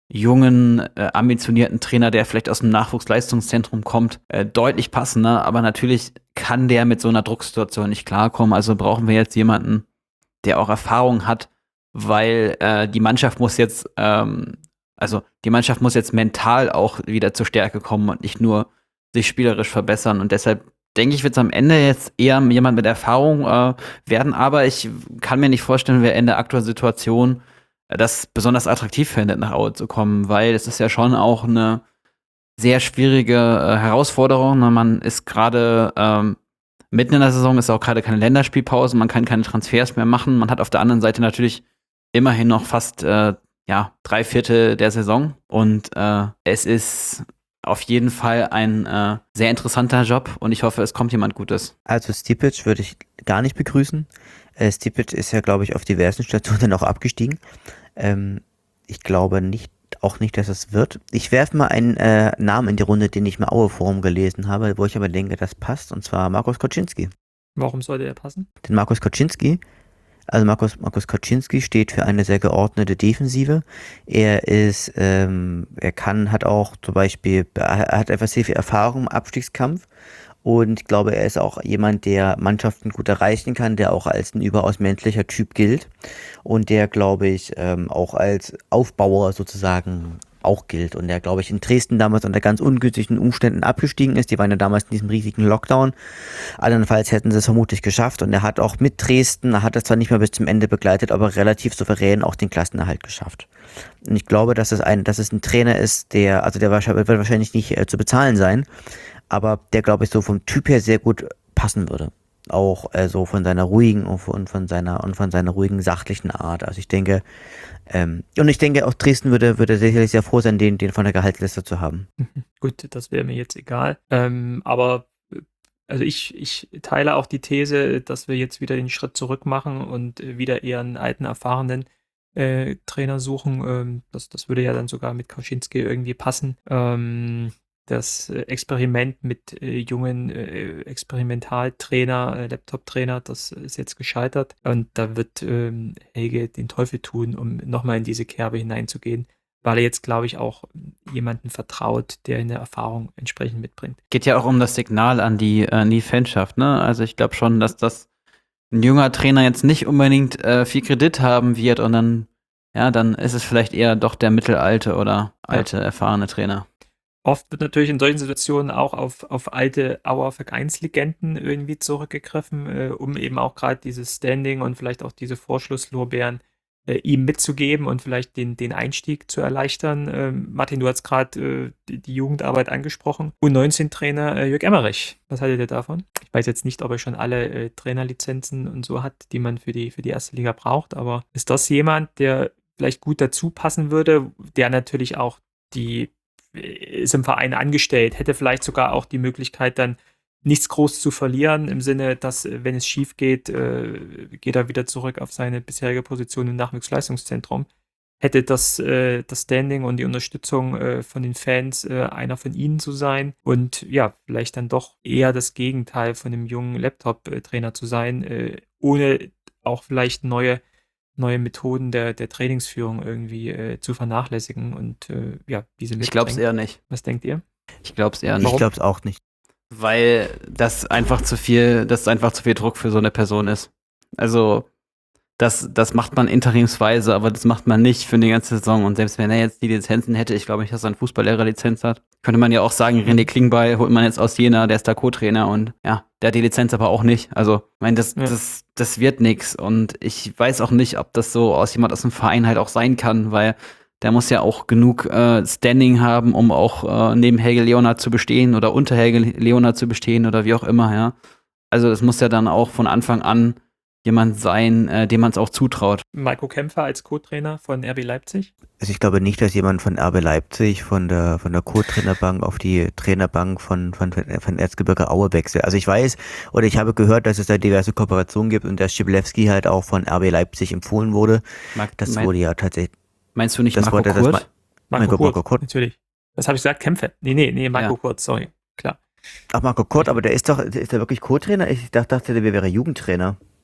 jungen, äh, ambitionierten Trainer, der vielleicht aus dem Nachwuchsleistungszentrum kommt, äh, deutlich passender. Aber natürlich kann der mit so einer Drucksituation nicht klarkommen. Also brauchen wir jetzt jemanden, der auch Erfahrung hat, weil äh, die Mannschaft muss jetzt, ähm, also die Mannschaft muss jetzt mental auch wieder zur Stärke kommen und nicht nur sich spielerisch verbessern. Und deshalb denke ich, wird es am Ende jetzt eher jemand mit Erfahrung äh, werden. Aber ich kann mir nicht vorstellen, wer in der aktuellen Situation äh, das besonders attraktiv findet, nach Aue zu kommen, weil es ist ja schon auch eine sehr schwierige äh, Herausforderung. Man ist gerade ähm, mitten in der Saison, ist auch gerade keine Länderspielpause, man kann keine Transfers mehr machen. Man hat auf der anderen Seite natürlich immerhin noch fast äh, ja, drei Viertel der Saison. Und äh, es ist auf jeden Fall ein äh, sehr interessanter Job und ich hoffe, es kommt jemand Gutes. Also Stipic würde ich gar nicht begrüßen. Äh, Stipic ist ja, glaube ich, auf diversen Stationen auch abgestiegen. Ähm, ich glaube nicht, auch nicht, dass es wird. Ich werfe mal einen äh, Namen in die Runde, den ich im Aue-Forum gelesen habe, wo ich aber denke, das passt, und zwar Markus Koczynski. Warum sollte er passen? Denn Markus Koczynski, also Markus, Markus Koczynski steht für eine sehr geordnete Defensive. Er ist, ähm, er kann, hat auch zum Beispiel, er hat etwas sehr viel Erfahrung im Abstiegskampf. Und ich glaube, er ist auch jemand, der Mannschaften gut erreichen kann, der auch als ein überaus menschlicher Typ gilt und der, glaube ich, ähm, auch als Aufbauer sozusagen auch gilt. Und der, glaube ich, in Dresden damals unter ganz ungünstigen Umständen abgestiegen ist. Die waren ja damals in diesem riesigen Lockdown. Andernfalls hätten sie es vermutlich geschafft. Und er hat auch mit Dresden, er hat es zwar nicht mehr bis zum Ende begleitet, aber relativ souverän auch den Klassenerhalt geschafft. Und ich glaube, dass es ein, dass es ein Trainer ist, der, also der wahrscheinlich, wird wahrscheinlich nicht äh, zu bezahlen sein, aber der, glaube ich, so vom Typ her sehr gut passen würde. Auch äh, so von seiner ruhigen und von, von seiner und von seiner ruhigen, sachlichen Art. Also ich denke, ähm, und ich denke, auch Dresden würde, würde sicherlich sehr froh sein, den, den von der Gehaltsliste zu haben. Gut, das wäre mir jetzt egal. Ähm, aber also ich, ich teile auch die These, dass wir jetzt wieder den Schritt zurück machen und äh, wieder eher einen alten, erfahrenen äh, Trainer suchen. Ähm, das, das würde ja dann sogar mit Koczynski irgendwie passen. Ähm, das äh, Experiment mit äh, jungen äh, Experimentaltrainer, äh, Laptop-Trainer, das ist jetzt gescheitert. Und da wird ähm, Helge den Teufel tun, um nochmal in diese Kerbe hineinzugehen, weil er jetzt, glaube ich, auch jemanden vertraut, der eine Erfahrung entsprechend mitbringt. Geht ja auch um das Signal an die, äh, an die Fanschaft, ne? Also ich glaube schon, dass das ein junger Trainer jetzt nicht unbedingt äh, viel Kredit haben wird und dann, ja, dann ist es vielleicht eher doch der mittelalte oder alte, ja. erfahrene Trainer. Oft wird natürlich in solchen Situationen auch auf, auf alte Auer Vereinslegenden irgendwie zurückgegriffen, äh, um eben auch gerade dieses Standing und vielleicht auch diese Vorschusslorbeeren äh, ihm mitzugeben und vielleicht den, den Einstieg zu erleichtern. Ähm, Martin, du hast gerade äh, die, die Jugendarbeit angesprochen. U neunzehn Trainer äh, Jörg Emmerich, was haltet ihr davon? Ich weiß jetzt nicht, ob er schon alle äh, Trainerlizenzen und so hat, die man für die, für die erste Liga braucht, aber ist das jemand, der vielleicht gut dazu passen würde, der natürlich auch die ist im Verein angestellt, hätte vielleicht sogar auch die Möglichkeit, dann nichts groß zu verlieren, im Sinne, dass, wenn es schief geht, äh, geht er wieder zurück auf seine bisherige Position im Nachwuchsleistungszentrum. Hätte das, äh, das Standing und die Unterstützung äh, von den Fans, äh, einer von ihnen zu sein und ja, vielleicht dann doch eher das Gegenteil von einem jungen Laptop-Trainer zu sein, äh, ohne auch vielleicht neue neue Methoden der, der Trainingsführung irgendwie äh, zu vernachlässigen und äh, ja, diese Ich glaube es eher nicht. Was denkt ihr? Ich glaube es eher nicht. Ich glaube es auch nicht. Weil das einfach zu viel, das einfach zu viel Druck für so eine Person ist. Also das, das macht man interimsweise, aber das macht man nicht für die ganze Saison. Und selbst wenn er jetzt die Lizenzen hätte, ich glaube nicht, dass er eine Fußballlehrer-Lizenz hat, könnte man ja auch sagen, René Klingbeil holt man jetzt aus Jena, der ist da Co-Trainer und ja, der hat die Lizenz aber auch nicht. Also, ich meine, das, ja. das, das wird nix. Und ich weiß auch nicht, ob das so aus jemand aus dem Verein halt auch sein kann, weil der muss ja auch genug äh, Standing haben, um auch äh, neben Helge Leonhardt zu bestehen oder unter Helge Leonhardt zu bestehen oder wie auch immer, ja. Also, das muss ja dann auch von Anfang an jemand sein, äh, dem man es auch zutraut. Marco Kämpfer als Co-Trainer von R B Leipzig? Also ich glaube nicht, dass jemand von R B Leipzig von der von der Co-Trainerbank auf die Trainerbank von, von, von Erzgebirge Aue wechselt. Also ich weiß oder ich habe gehört, dass es da diverse Kooperationen gibt und dass Schiblewski halt auch von R B Leipzig empfohlen wurde. Mark, das mein, wurde ja tatsächlich... Meinst du nicht das Marco wurde, Kurt? Das, Marco, Marco, Kurt, Marco Kurt, natürlich. Was habe ich gesagt? Kämpfe. Nee, nee, nee, Marco ja. Kurt, sorry. Klar. Ach, Marco Kurt, aber der ist doch, ist der wirklich Co-Trainer? Ich dachte, der wäre Jugendtrainer.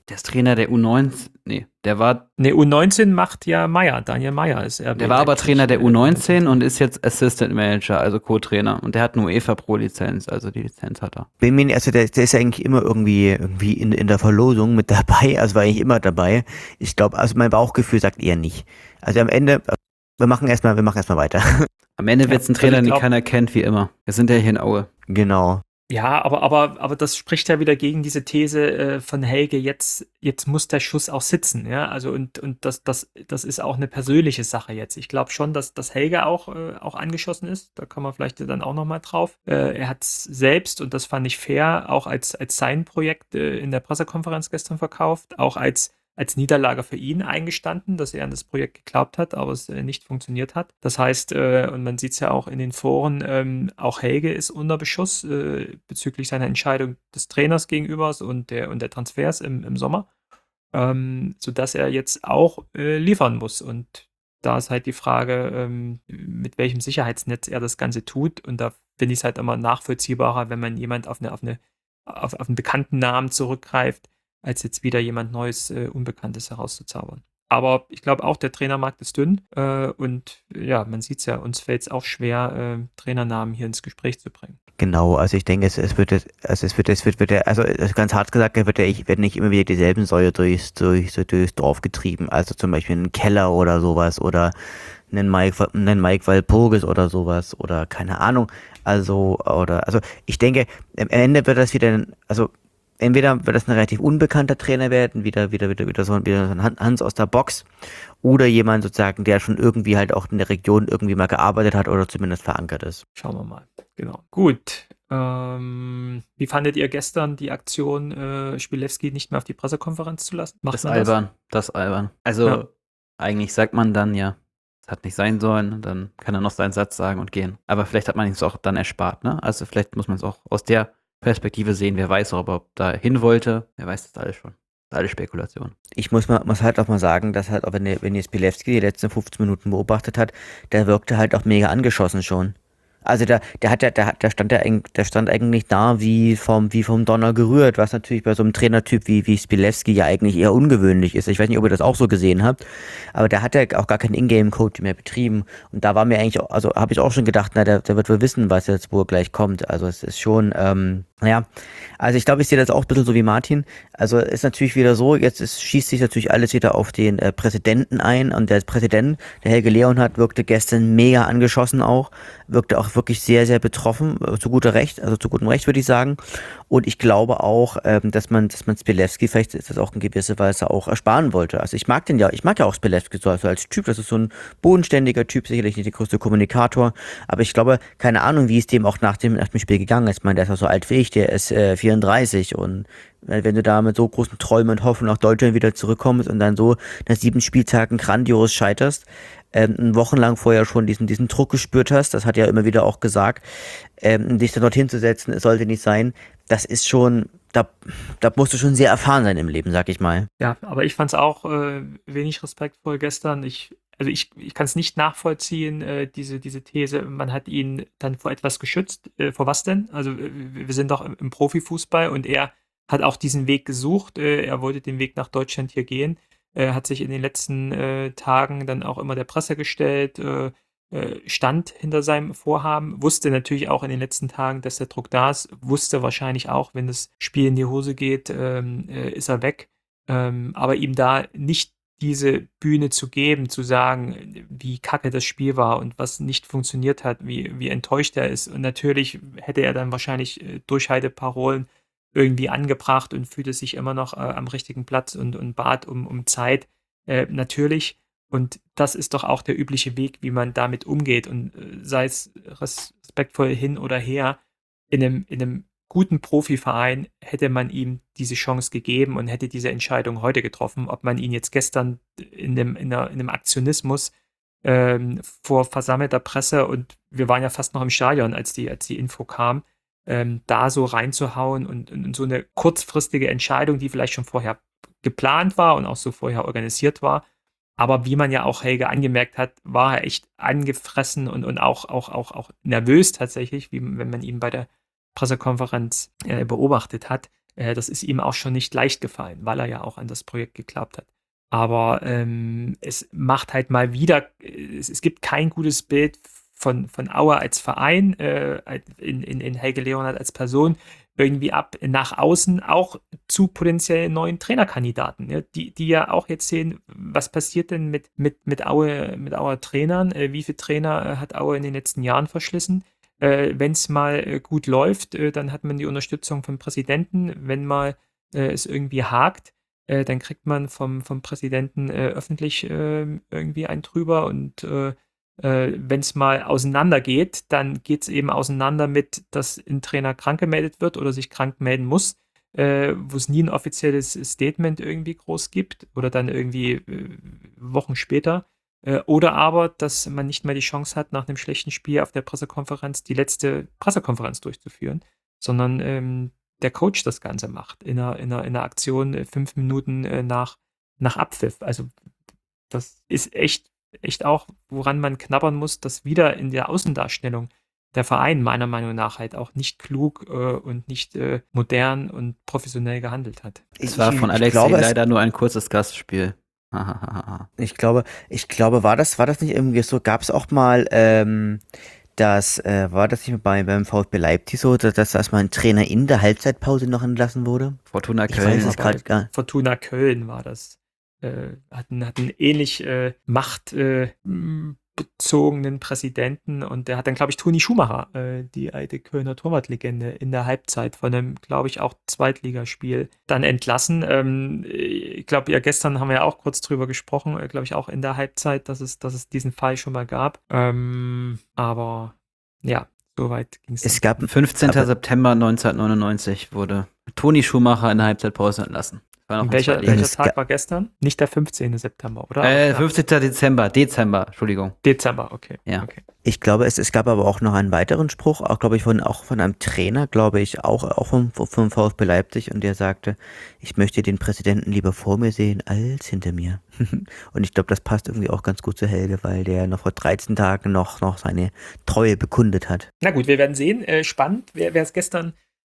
Der ist Trainer der U neunzehn. Nee, der war. Ne, U neunzehn macht ja Meier. Daniel Meier ist er. Der war aber Trainer der U neunzehn und ist jetzt Assistant Manager, also Co-Trainer. Und der hat eine UEFA Pro-Lizenz, also die Lizenz hat er. Bin mir nicht, also der, der ist ja eigentlich immer irgendwie, irgendwie in, in der Verlosung mit dabei, also war eigentlich immer dabei. Ich glaube, also mein Bauchgefühl sagt eher nicht. Also am Ende, wir machen erstmal, wir machen erstmal weiter. Am Ende wird es ein Ja, Trainer, also ich den glaub- keiner kennt, wie immer. Wir sind ja hier in Aue. Genau. Ja, aber, aber, aber das spricht ja wieder gegen diese These äh, von Helge, jetzt, jetzt muss der Schuss auch sitzen, ja. Also und, und das, das, das ist auch eine persönliche Sache jetzt. Ich glaube schon, dass, dass Helge auch, äh, auch angeschossen ist. Da kann man vielleicht dann auch nochmal drauf. Äh, er hat es selbst, und das fand ich fair, auch als, als sein Projekt äh, in der Pressekonferenz gestern verkauft, auch als als Niederlage für ihn eingestanden, dass er an das Projekt geglaubt hat, aber es äh, nicht funktioniert hat. Das heißt, äh, und man sieht es ja auch in den Foren, ähm, auch Helge ist unter Beschuss äh, bezüglich seiner Entscheidung des Trainers gegenüber und der, und der Transfers im, im Sommer, ähm, sodass er jetzt auch äh, liefern muss. Und da ist halt die Frage, ähm, mit welchem Sicherheitsnetz er das Ganze tut. Und da finde ich es halt immer nachvollziehbarer, wenn man jemand auf, eine, auf, eine, auf, auf einen bekannten Namen zurückgreift, als jetzt wieder jemand Neues, äh, Unbekanntes herauszuzaubern. Aber ich glaube auch, der Trainermarkt ist dünn äh, und ja, man sieht es ja, uns fällt es auch schwer, äh, Trainernamen hier ins Gespräch zu bringen. Genau, also ich denke, es, es wird, jetzt- also es wird, es wird, wird der, also es- ganz hart gesagt, wird der, ich werde nicht immer wieder dieselben Säue durchs, durch, so durchs Dorf getrieben. Also zum Beispiel einen Keller oder sowas oder einen Mike, einen Mike Walpurgis oder sowas oder keine Ahnung. Also, oder, also ich denke, am Ende wird das wieder, ein- also entweder wird das ein relativ unbekannter Trainer werden, wieder, wieder, wieder, wieder so, ein- wieder so ein Han- Hans aus der Box, oder jemand sozusagen, der schon irgendwie halt auch in der Region irgendwie mal gearbeitet hat oder zumindest verankert ist. Schauen wir mal. Genau. Gut. Ähm, wie fandet ihr gestern die Aktion, äh, Spielewski nicht mehr auf die Pressekonferenz zu lassen? Macht Das ist man das? albern. Das ist albern. Also, Ja. eigentlich sagt man dann ja, es hat nicht sein sollen, dann kann er noch seinen Satz sagen und gehen. Aber vielleicht hat man es auch dann erspart, ne? Also, vielleicht muss man es auch aus der Perspektive sehen. Wer weiß, ob er da hin wollte. Wer weiß das alles schon. Das ist alles Spekulation. Ich muss mal, muss halt auch mal sagen, dass halt auch, wenn ihr, wenn ihr Spilewski die letzten fünfzehn Minuten beobachtet hat, der wirkte halt auch mega angeschossen schon. Also der, der hat ja, der, hat- der stand ja, eig- der stand eigentlich da wie vom, wie vom Donner gerührt, was natürlich bei so einem Trainertyp wie, wie Spilewski ja eigentlich eher ungewöhnlich ist. Ich weiß nicht, ob ihr das auch so gesehen habt, aber der hat ja auch gar kein Ingame-Coaching mehr betrieben. Und da war mir eigentlich, auch, also habe ich auch schon gedacht, na, der, der wird wohl wissen, was jetzt wohl gleich kommt. Also es ist schon, ähm, ja, also ich glaube, ich sehe das auch ein bisschen so wie Martin. Also ist natürlich wieder so, jetzt ist, schießt sich natürlich alles wieder auf den äh, Präsidenten ein und der Präsident, der Helge Leonhardt, wirkte gestern mega angeschossen auch, wirkte auch wirklich sehr, sehr betroffen, äh, zu guter Recht, also zu gutem Recht würde ich sagen. Und ich glaube auch, ähm, dass man, dass man Spilewski vielleicht ist das auch in gewisser Weise auch ersparen wollte. Also ich mag den ja, ich mag ja auch Spilewski so also als Typ, das ist so ein bodenständiger Typ, sicherlich nicht der größte Kommunikator, aber ich glaube, keine Ahnung, wie es dem auch nach dem, nach dem Spiel gegangen ist. Ich meine, der ist auch so alt wie ich, der ist äh, vierunddreißig und äh, wenn du da mit so großen Träumen und Hoffen nach Deutschland wieder zurückkommst und dann so nach sieben Spieltagen grandios scheiterst, ähm, wochenlang vorher schon diesen, diesen Druck gespürt hast, das hat er ja immer wieder auch gesagt, ähm, dich dann dorthin zu setzen, es sollte nicht sein, das ist schon, da, da musst du schon sehr erfahren sein im Leben, sag ich mal. Ja, aber ich fand es auch äh, wenig respektvoll gestern. Ich, also ich, ich kann es nicht nachvollziehen, äh, diese, diese These, man hat ihn dann vor etwas geschützt. Äh, vor was denn? Also äh, wir sind doch im, im Profifußball und er hat auch diesen Weg gesucht. Äh, er wollte den Weg nach Deutschland hier gehen. Er hat sich in den letzten äh, Tagen dann auch immer der Presse gestellt, äh, äh, stand hinter seinem Vorhaben, wusste natürlich auch in den letzten Tagen, dass der Druck da ist, wusste wahrscheinlich auch, wenn das Spiel in die Hose geht, ähm, äh, ist er weg. Ähm, aber ihm da nicht diese Bühne zu geben, zu sagen, wie kacke das Spiel war und was nicht funktioniert hat, wie, wie enttäuscht er ist. Und natürlich hätte er dann wahrscheinlich äh, Durchhalteparolen irgendwie angebracht und fühlte sich immer noch äh, am richtigen Platz und, und bat um, um Zeit. Äh, natürlich. Und das ist doch auch der übliche Weg, wie man damit umgeht. Und äh, sei es respektvoll hin oder her, in einem, in einem guten Profiverein hätte man ihm diese Chance gegeben und hätte diese Entscheidung heute getroffen. Ob man ihn jetzt gestern in einem, in einer, in einem Aktionismus ähm, vor versammelter Presse, und wir waren ja fast noch im Stadion, als die, als die Info kam, ähm, da so reinzuhauen und, und so eine kurzfristige Entscheidung, die vielleicht schon vorher geplant war und auch so vorher organisiert war. Aber wie man ja auch Helge angemerkt hat, war er echt angefressen und, und auch, auch, auch, auch nervös tatsächlich, wie wenn man ihn bei der Pressekonferenz äh, beobachtet hat. Äh, das ist ihm auch schon nicht leicht gefallen, weil er ja auch an das Projekt geglaubt hat. Aber ähm, es macht halt mal wieder, es, es gibt kein gutes Bild von, von Aue als Verein, äh, in, in, in Helge Leonhardt als Person, irgendwie ab nach außen auch zu potenziell neuen Trainerkandidaten, ja, die, die ja auch jetzt sehen, was passiert denn mit, mit, mit Aue, mit Auer Trainern, äh, wie viele Trainer äh, hat Aue in den letzten Jahren verschlissen. Äh, wenn es mal äh, gut läuft, äh, dann hat man die Unterstützung vom Präsidenten. Wenn mal äh, es irgendwie hakt, äh, dann kriegt man vom, vom Präsidenten äh, öffentlich äh, irgendwie einen drüber. Und äh, äh, wenn es mal auseinandergeht, dann geht es eben auseinander mit, dass ein Trainer krank gemeldet wird oder sich krank melden muss, äh, wo es nie ein offizielles Statement irgendwie groß gibt oder dann irgendwie äh, Wochen später. Äh, oder aber, dass man nicht mehr die Chance hat, nach einem schlechten Spiel auf der Pressekonferenz die letzte Pressekonferenz durchzuführen, sondern ähm, der Coach das Ganze macht in einer, in einer, in einer Aktion äh, fünf Minuten äh, nach, nach Abpfiff. Also das ist echt, echt auch, woran man knabbern muss, dass wieder in der Außendarstellung der Verein meiner Meinung nach halt auch nicht klug äh, und nicht äh, modern und professionell gehandelt hat. Es war von Alexei glaube, es- leider nur ein kurzes Gastspiel. Ich glaube, ich glaube, war das, war das nicht irgendwie so? Gab es auch mal, ähm, das, äh, war das nicht bei, beim VfB Leipzig so, dass, dass dass mal ein Trainer in der Halbzeitpause noch entlassen wurde? Fortuna Ich Köln. weiß es Aber gerade gar nicht. Fortuna Köln war das. Äh, hatten, hatten ähnlich äh, machtbezogenen äh, m, bezogenen Präsidenten und der hat dann, glaube ich, Toni Schumacher, äh, die alte Kölner Torwartlegende, in der Halbzeit von einem, glaube ich, auch Zweitligaspiel dann entlassen. Ähm, ich glaube, ja, gestern haben wir ja auch kurz drüber gesprochen, äh, glaube ich, auch in der Halbzeit, dass es, dass es diesen Fall schon mal gab. Ähm, aber ja, soweit ging es. Es gab, fünfzehnten aber- September neunzehnhundertneunundneunzig wurde Toni Schumacher in der Halbzeitpause entlassen. War noch ein Welcher, Zweitliga- welcher Es Tag ga- war gestern? Nicht der fünfzehnte September, oder? Äh, Ja, fünfzehnten Dezember, Dezember, Entschuldigung. Dezember, okay. Ja. okay. Ich glaube, es, es gab aber auch noch einen weiteren Spruch, auch glaube ich von auch von einem Trainer, glaube ich, auch, auch vom, vom VfB Leipzig, und der sagte, ich möchte den Präsidenten lieber vor mir sehen als hinter mir. Und ich glaube, das passt irgendwie auch ganz gut zu Helge, weil der noch vor dreizehn Tagen noch, noch seine Treue bekundet hat. Na gut, wir werden sehen. Äh, spannend, wer wer es gestern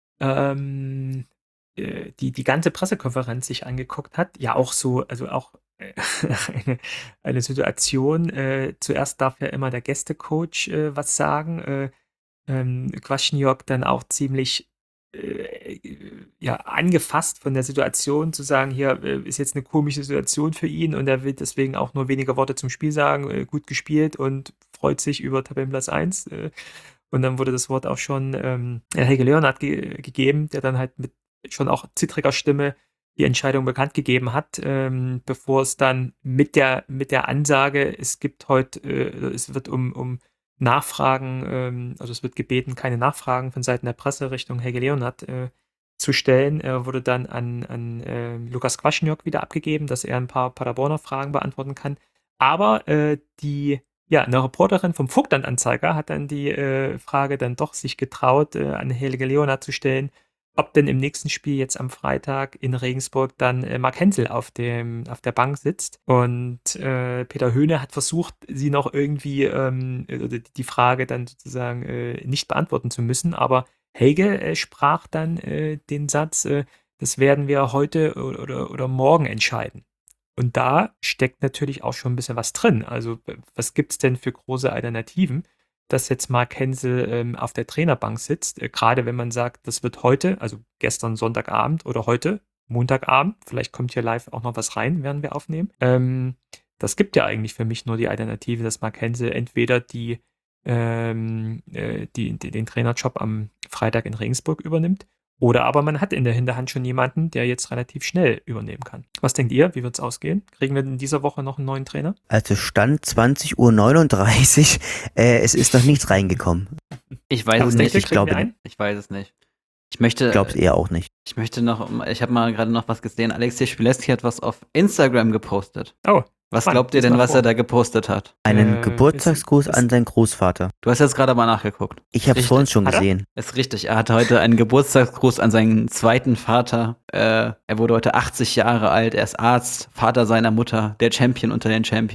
ähm, äh, die, die ganze Pressekonferenz sich angeguckt hat. Ja, auch so, also auch äh, eine, eine Situation. Äh, zuerst darf ja immer der Gästecoach äh, was sagen. Äh, ähm, Kwasniok dann auch ziemlich äh, ja, angefasst von der Situation, zu sagen, hier äh, ist jetzt eine komische Situation für ihn und er will deswegen auch nur wenige Worte zum Spiel sagen, äh, gut gespielt und freut sich über Tabellenplatz eins. Äh, und dann wurde das Wort auch schon ähm, Helge Leonhardt ge gegeben, der dann halt mit schon auch zittriger Stimme die Entscheidung bekannt gegeben hat, ähm, bevor es dann mit der, mit der Ansage, es gibt heute, äh, es wird um, um Nachfragen, ähm, also es wird gebeten, keine Nachfragen von Seiten der Presse Richtung Helge Leonhardt äh, zu stellen, äh, wurde dann an, an äh, Lukas Kwasniok wieder abgegeben, dass er ein paar Paderborner Fragen beantworten kann. Aber äh, die, ja, eine Reporterin vom Vogtland-Anzeiger hat dann die äh, Frage dann doch sich getraut, äh, an Helge Leonhardt zu stellen, ob denn im nächsten Spiel jetzt am Freitag in Regensburg dann äh, Mark Hensel auf, dem, auf der Bank sitzt. Und äh, Peter Höhne hat versucht, sie noch irgendwie, ähm, oder die Frage dann sozusagen äh, nicht beantworten zu müssen. Aber Helge äh, sprach dann äh, den Satz, äh, das werden wir heute oder, oder, oder morgen entscheiden. Und da steckt natürlich auch schon ein bisschen was drin. Also was gibt es denn für große Alternativen, dass jetzt Mark Hensel ähm, auf der Trainerbank sitzt, äh, gerade wenn man sagt, das wird heute, also gestern Sonntagabend oder heute, Montagabend, vielleicht kommt hier live auch noch was rein, während wir aufnehmen. Ähm, das gibt ja eigentlich für mich nur die Alternative, dass Mark Hensel entweder die, ähm, äh, die, die, den Trainerjob am Freitag in Regensburg übernimmt, oder aber man hat in der Hinterhand schon jemanden, der jetzt relativ schnell übernehmen kann. Was denkt ihr? Wie wird es ausgehen? Kriegen wir in dieser Woche noch einen neuen Trainer? Also Stand zwanzig Uhr neununddreißig, äh, es ist noch nichts reingekommen. Ich weiß Was es denkt nicht. ihr, ich kriegen glaube wir einen? Ich weiß es nicht. Ich möchte, Ich glaube es eher auch nicht. ich möchte noch, ich habe mal gerade noch was gesehen. Alexei Spileski hat was auf Instagram gepostet. Oh, Was Mann, glaubt ihr lies denn, mal was vor. er da gepostet hat? Einen Äh, Geburtstagsgruß ist- an seinen Großvater. Du hast jetzt gerade mal nachgeguckt. Ich habe es Richtig. vorhin schon Hat er? gesehen. Ist richtig. Er hatte heute einen Geburtstagsgruß an seinen zweiten Vater. Äh, er wurde heute achtzig Jahre alt. Er ist Arzt, Vater seiner Mutter, der Champion unter den Champions.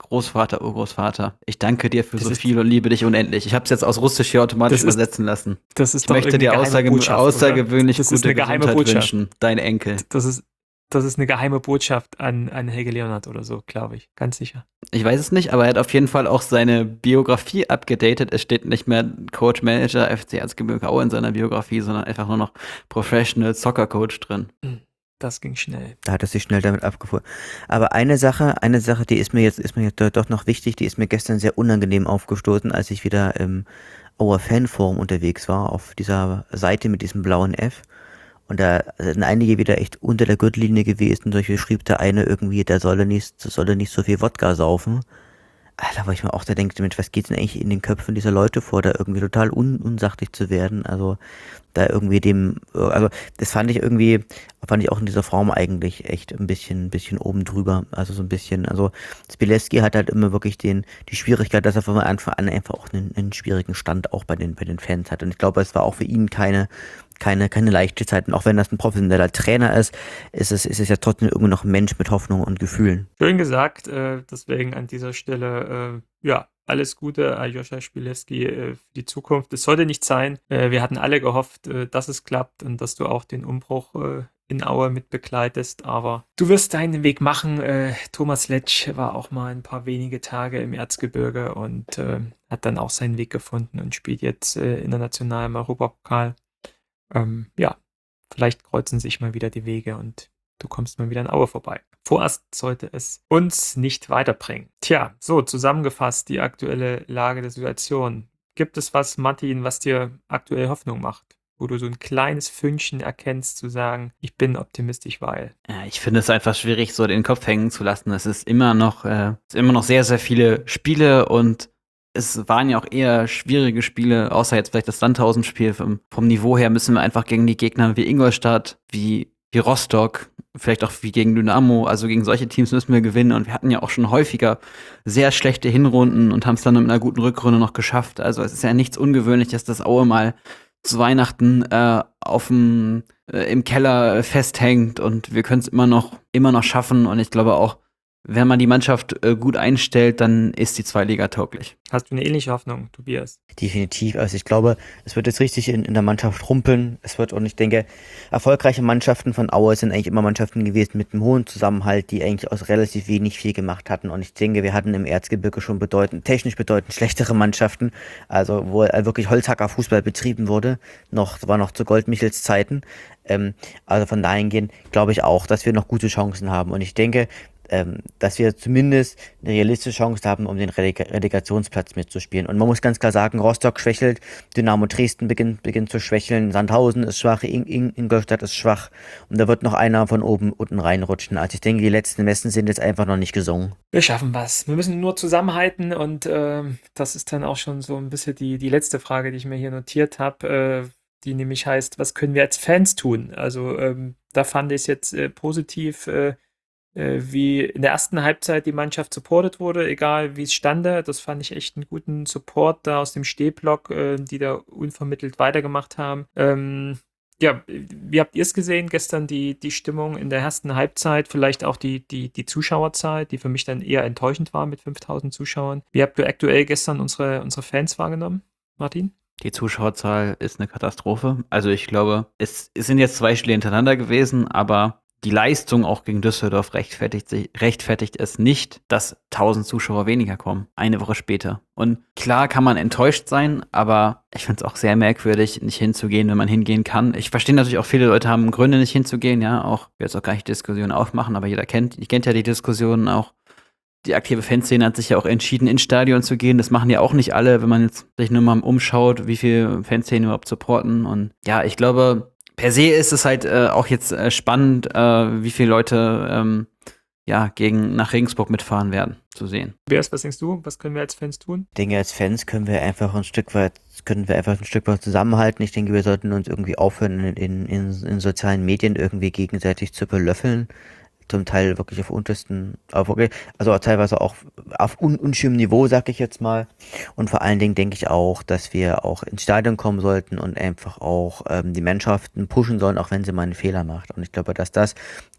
Großvater, Urgroßvater, ich danke dir für Das so ist, viel und liebe dich unendlich. Ich habe es jetzt aus Russisch hier automatisch das ist, übersetzen lassen. das Ich ist doch möchte irgendeine dir geheime außerge Botschaft, oder? außergewöhnlich Das ist gute eine geheime Gesundheit Botschaft. wünschen, dein Enkel. Das ist, das ist eine geheime Botschaft an, an Helge Leonhardt oder so, glaube ich. Ganz sicher. Ich weiß es nicht, aber er hat auf jeden Fall auch seine Biografie abgedatet. Es steht nicht mehr Coach Manager F C Erzgebirge Aue in seiner Biografie, sondern einfach nur noch Professional Soccer Coach drin. Hm, Das ging schnell. Da hat er sich schnell damit abgefunden. Aber eine Sache, eine Sache, die ist mir jetzt, ist mir jetzt doch noch wichtig, die ist mir gestern sehr unangenehm aufgestoßen, als ich wieder im Auer Fanforum unterwegs war, auf dieser Seite mit diesem blauen F. Und da sind einige wieder echt unter der Gürtellinie gewesen. Zum Beispiel schrieb der eine irgendwie, der solle nicht, solle nicht so viel Wodka saufen. Alter, wo ich mir auch da denke, Mensch, was geht denn eigentlich in den Köpfen dieser Leute vor, da irgendwie total un unsachlich zu werden? Also da irgendwie dem, also das fand ich irgendwie, fand ich auch in dieser Form eigentlich echt ein bisschen, ein bisschen oben drüber. Also so ein bisschen, also Zbielewski hat halt immer wirklich den, die Schwierigkeit, dass er von Anfang an einfach auch einen, einen schwierigen Stand auch bei den, bei den Fans hat. Und ich glaube, es war auch für ihn keine, keine, keine leichte Zeit. Und auch wenn das ein professioneller Trainer ist, ist es, ist es ja trotzdem irgendwie noch ein Mensch mit Hoffnung und Gefühlen. Schön gesagt, äh, deswegen an dieser Stelle, äh, ja, alles Gute, Aljoscha Zbielewski, äh, für die Zukunft. Es sollte nicht sein. Äh, wir hatten alle gehofft, äh, dass es klappt und dass du auch den Umbruch äh, in Aue mit begleitest, aber du wirst deinen Weg machen. Äh, Thomas Letsch war auch mal ein paar wenige Tage im Erzgebirge und äh, hat dann auch seinen Weg gefunden und spielt jetzt äh, international im Europapokal. Ähm, ja, vielleicht kreuzen sich mal wieder die Wege und du kommst mal wieder in Aue vorbei. Vorerst sollte es uns nicht weiterbringen. Tja, so zusammengefasst die aktuelle Lage der Situation. Gibt es was, Martin, was dir aktuell Hoffnung macht? Wo du so ein kleines Fünkchen erkennst, zu sagen, ich bin optimistisch, weil. Ja, ich finde es einfach schwierig, so den Kopf hängen zu lassen. Es ist immer noch, äh, es ist immer noch sehr, sehr viele Spiele und es waren ja auch eher schwierige Spiele, außer jetzt vielleicht das Sandhausen-Spiel. Vom, vom Niveau her müssen wir einfach gegen die Gegner wie Ingolstadt, wie, wie Rostock, vielleicht auch wie gegen Dynamo, also gegen solche Teams müssen wir gewinnen. Und wir hatten ja auch schon häufiger sehr schlechte Hinrunden und haben es dann mit einer guten Rückrunde noch geschafft. Also es ist ja nichts Ungewöhnliches, dass Aue mal zu Weihnachten äh, aufm, äh, im Keller festhängt und wir können es immer noch, immer noch schaffen. Und ich glaube auch, wenn man die Mannschaft äh, gut einstellt, dann ist die Zweitliga tauglich. Hast du eine ähnliche Hoffnung, Tobias? Definitiv. Also ich glaube, es wird jetzt richtig in, in der Mannschaft rumpeln. Es wird, und ich denke, erfolgreiche Mannschaften von Aue sind eigentlich immer Mannschaften gewesen mit einem hohen Zusammenhalt, die eigentlich aus relativ wenig viel gemacht hatten. Und ich denke, wir hatten im Erzgebirge schon bedeutend, technisch bedeutend schlechtere Mannschaften. Also wo wirklich Holzhacker-Fußball betrieben wurde. Noch, war noch zu Goldmichels Zeiten. Ähm, also von dahingehend glaube ich auch, dass wir noch gute Chancen haben. Und ich denke, ähm, dass wir zumindest eine realistische Chance haben, um den Releg- Relegationsplatz mitzuspielen. Und man muss ganz klar sagen, Rostock schwächelt, Dynamo Dresden beginnt, beginnt zu schwächeln, Sandhausen ist schwach, In- In- Ingolstadt ist schwach und da wird noch einer von oben unten reinrutschen. Also ich denke, die letzten Messen sind jetzt einfach noch nicht gesungen. Wir schaffen was. Wir müssen nur zusammenhalten und äh, das ist dann auch schon so ein bisschen die, die letzte Frage, die ich mir hier notiert habe, äh, die nämlich heißt, was können wir als Fans tun? Also ähm, da fand ich es jetzt äh, positiv, äh, wie in der ersten Halbzeit die Mannschaft supportet wurde, egal wie es stande. Das fand ich echt einen guten Support da aus dem Stehblock, äh, die da unvermittelt weitergemacht haben. Ähm, ja, wie habt ihr es gesehen gestern, die, die Stimmung in der ersten Halbzeit, vielleicht auch die, die, die Zuschauerzahl, die für mich dann eher enttäuschend war mit fünftausend Zuschauern. Wie habt ihr aktuell gestern unsere, unsere Fans wahrgenommen, Martin? Die Zuschauerzahl ist eine Katastrophe. Also ich glaube, es, es sind jetzt zwei Spiele hintereinander gewesen, aber die Leistung auch gegen Düsseldorf rechtfertigt, sich, rechtfertigt es nicht, dass tausend Zuschauer weniger kommen, eine Woche später. Und klar kann man enttäuscht sein, aber ich finde es auch sehr merkwürdig, nicht hinzugehen, wenn man hingehen kann. Ich verstehe natürlich auch, viele Leute haben Gründe, nicht hinzugehen, ja, auch, ich will jetzt auch gar nicht Diskussionen aufmachen, aber jeder kennt, ich kennt ja die Diskussionen auch. Die aktive Fanszene hat sich ja auch entschieden, ins Stadion zu gehen. Das machen ja auch nicht alle, wenn man jetzt sich nur mal umschaut, wie viele Fanszenen überhaupt supporten. Und ja, ich glaube, per se ist es halt äh, auch jetzt äh, spannend, äh, wie viele Leute ähm, ja, gegen, nach Regensburg mitfahren werden, zu sehen. Tobias, was denkst du? Was können wir als Fans tun? Ich denke, als Fans können wir einfach ein Stück weit, können wir einfach ein Stück weit zusammenhalten. Ich denke, wir sollten uns irgendwie aufhören, in, in, in, in sozialen Medien irgendwie gegenseitig zu belöffeln. Zum Teil wirklich auf untersten, auf wirklich, also auch teilweise auch auf un, unschönem Niveau, sag ich jetzt mal. Und vor allen Dingen denke ich auch, dass wir auch ins Stadion kommen sollten und einfach auch ähm, die Mannschaften pushen sollen, auch wenn sie mal einen Fehler macht. Und ich glaube, dass das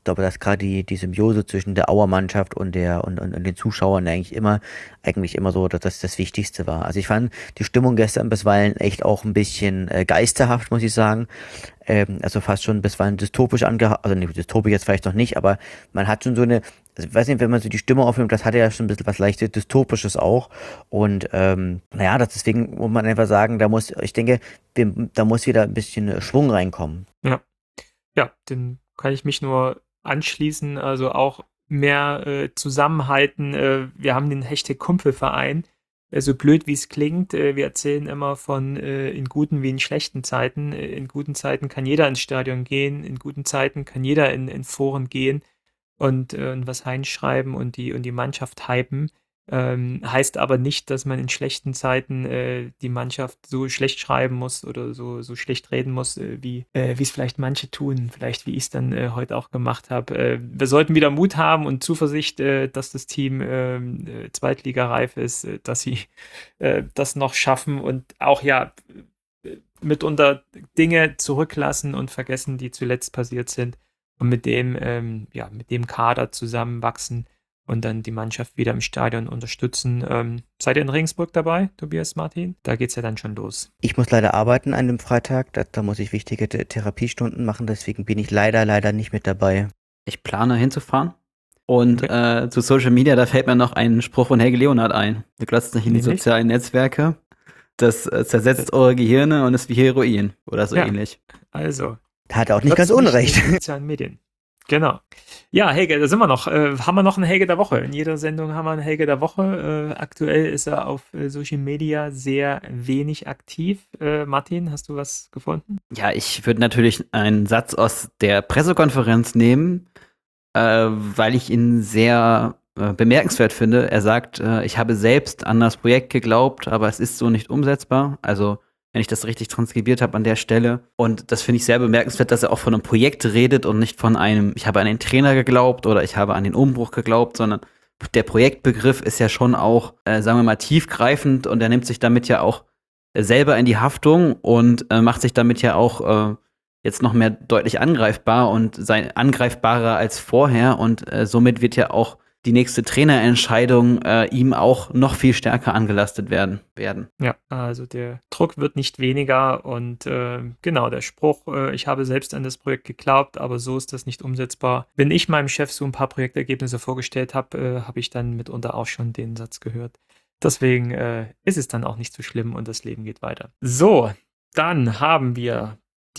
ich glaube, dass gerade die, die Symbiose zwischen der Auer-Mannschaft und der und, und, und den Zuschauern eigentlich immer, eigentlich immer so, dass das das Wichtigste war. Also ich fand die Stimmung gestern bisweilen echt auch ein bisschen äh, geisterhaft, muss ich sagen. Ähm, also fast schon bisweilen dystopisch angehaucht, also nicht dystopisch jetzt vielleicht noch nicht, aber man hat schon so eine, also ich weiß nicht, wenn man so die Stimmung aufnimmt, das hatte ja schon ein bisschen was leicht Dystopisches auch. Und ähm, naja, das deswegen muss man einfach sagen, da muss, ich denke, wir, da muss wieder ein bisschen Schwung reinkommen. Ja, ja, dem kann ich mich nur anschließen. Also auch mehr äh, zusammenhalten. Äh, wir haben den Hashtag Kumpelverein. Äh, so blöd wie es klingt, äh, wir erzählen immer von äh, in guten wie in schlechten Zeiten. Äh, in guten Zeiten kann jeder ins Stadion gehen, in guten Zeiten kann jeder in, in Foren gehen und, äh, und was reinschreiben und die, und die Mannschaft hypen. Ähm, heißt aber nicht, dass man in schlechten Zeiten äh, die Mannschaft so schlecht schreiben muss oder so, so schlecht reden muss, äh, wie äh, wie es vielleicht manche tun, vielleicht wie ich es dann äh, heute auch gemacht habe. Äh, wir sollten wieder Mut haben und Zuversicht, äh, dass das Team ähm, äh, zweitligareif ist, äh, dass sie äh, das noch schaffen und auch ja äh, mitunter Dinge zurücklassen und vergessen, die zuletzt passiert sind und mit dem, ähm, ja, mit dem Kader zusammenwachsen und dann die Mannschaft wieder im Stadion unterstützen. Ähm, seid ihr in Regensburg dabei, Tobias, Martin? Da geht's ja dann schon los. Ich muss leider arbeiten an dem Freitag, da, da muss ich wichtige Th- Therapiestunden machen, deswegen bin ich leider, leider nicht mit dabei. Ich plane hinzufahren. Und Okay. äh, zu Social Media, da fällt mir noch ein Spruch von Helge Leonhardt ein. Du glotzt nicht in die Nämlich? sozialen Netzwerke. Das äh, zersetzt eure Gehirne und ist wie Heroin. Oder so Ja. ähnlich. Also, Da hat er auch nicht ganz glotzt nicht unrecht. in den sozialen Medien. Genau. Ja, Helge, da sind wir noch. Äh, haben wir noch einen Helge der Woche? In jeder Sendung haben wir einen Helge der Woche. Äh, aktuell ist er auf äh, Social Media sehr wenig aktiv. Äh, Martin, hast du was gefunden? Ja, ich würde natürlich einen Satz aus der Pressekonferenz nehmen, äh, weil ich ihn sehr äh, bemerkenswert finde. Er sagt, äh, ich habe selbst an das Projekt geglaubt, aber es ist so nicht umsetzbar. Also, wenn ich das richtig transkribiert habe an der Stelle. Und das finde ich sehr bemerkenswert, dass er auch von einem Projekt redet und nicht von einem, ich habe an den Trainer geglaubt oder ich habe an den Umbruch geglaubt, sondern der Projektbegriff ist ja schon auch, äh, sagen wir mal, tiefgreifend und er nimmt sich damit ja auch äh, selber in die Haftung und äh, macht sich damit ja auch äh, jetzt noch mehr deutlich angreifbar und sein angreifbarer als vorher und äh, somit wird ja auch die nächste Trainerentscheidung äh, ihm auch noch viel stärker angelastet werden. werden. Ja, also der Druck wird nicht weniger und äh, genau, der Spruch, äh, ich habe selbst an das Projekt geglaubt, aber so ist das nicht umsetzbar. Wenn ich meinem Chef so ein paar Projektergebnisse vorgestellt habe, äh, habe ich dann mitunter auch schon den Satz gehört. Deswegen äh, ist es dann auch nicht so schlimm und das Leben geht weiter. So, dann haben wir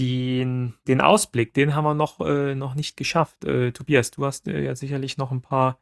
den, den Ausblick, den haben wir noch, äh, noch nicht geschafft. Äh, Tobias, du hast äh, ja sicherlich noch ein paar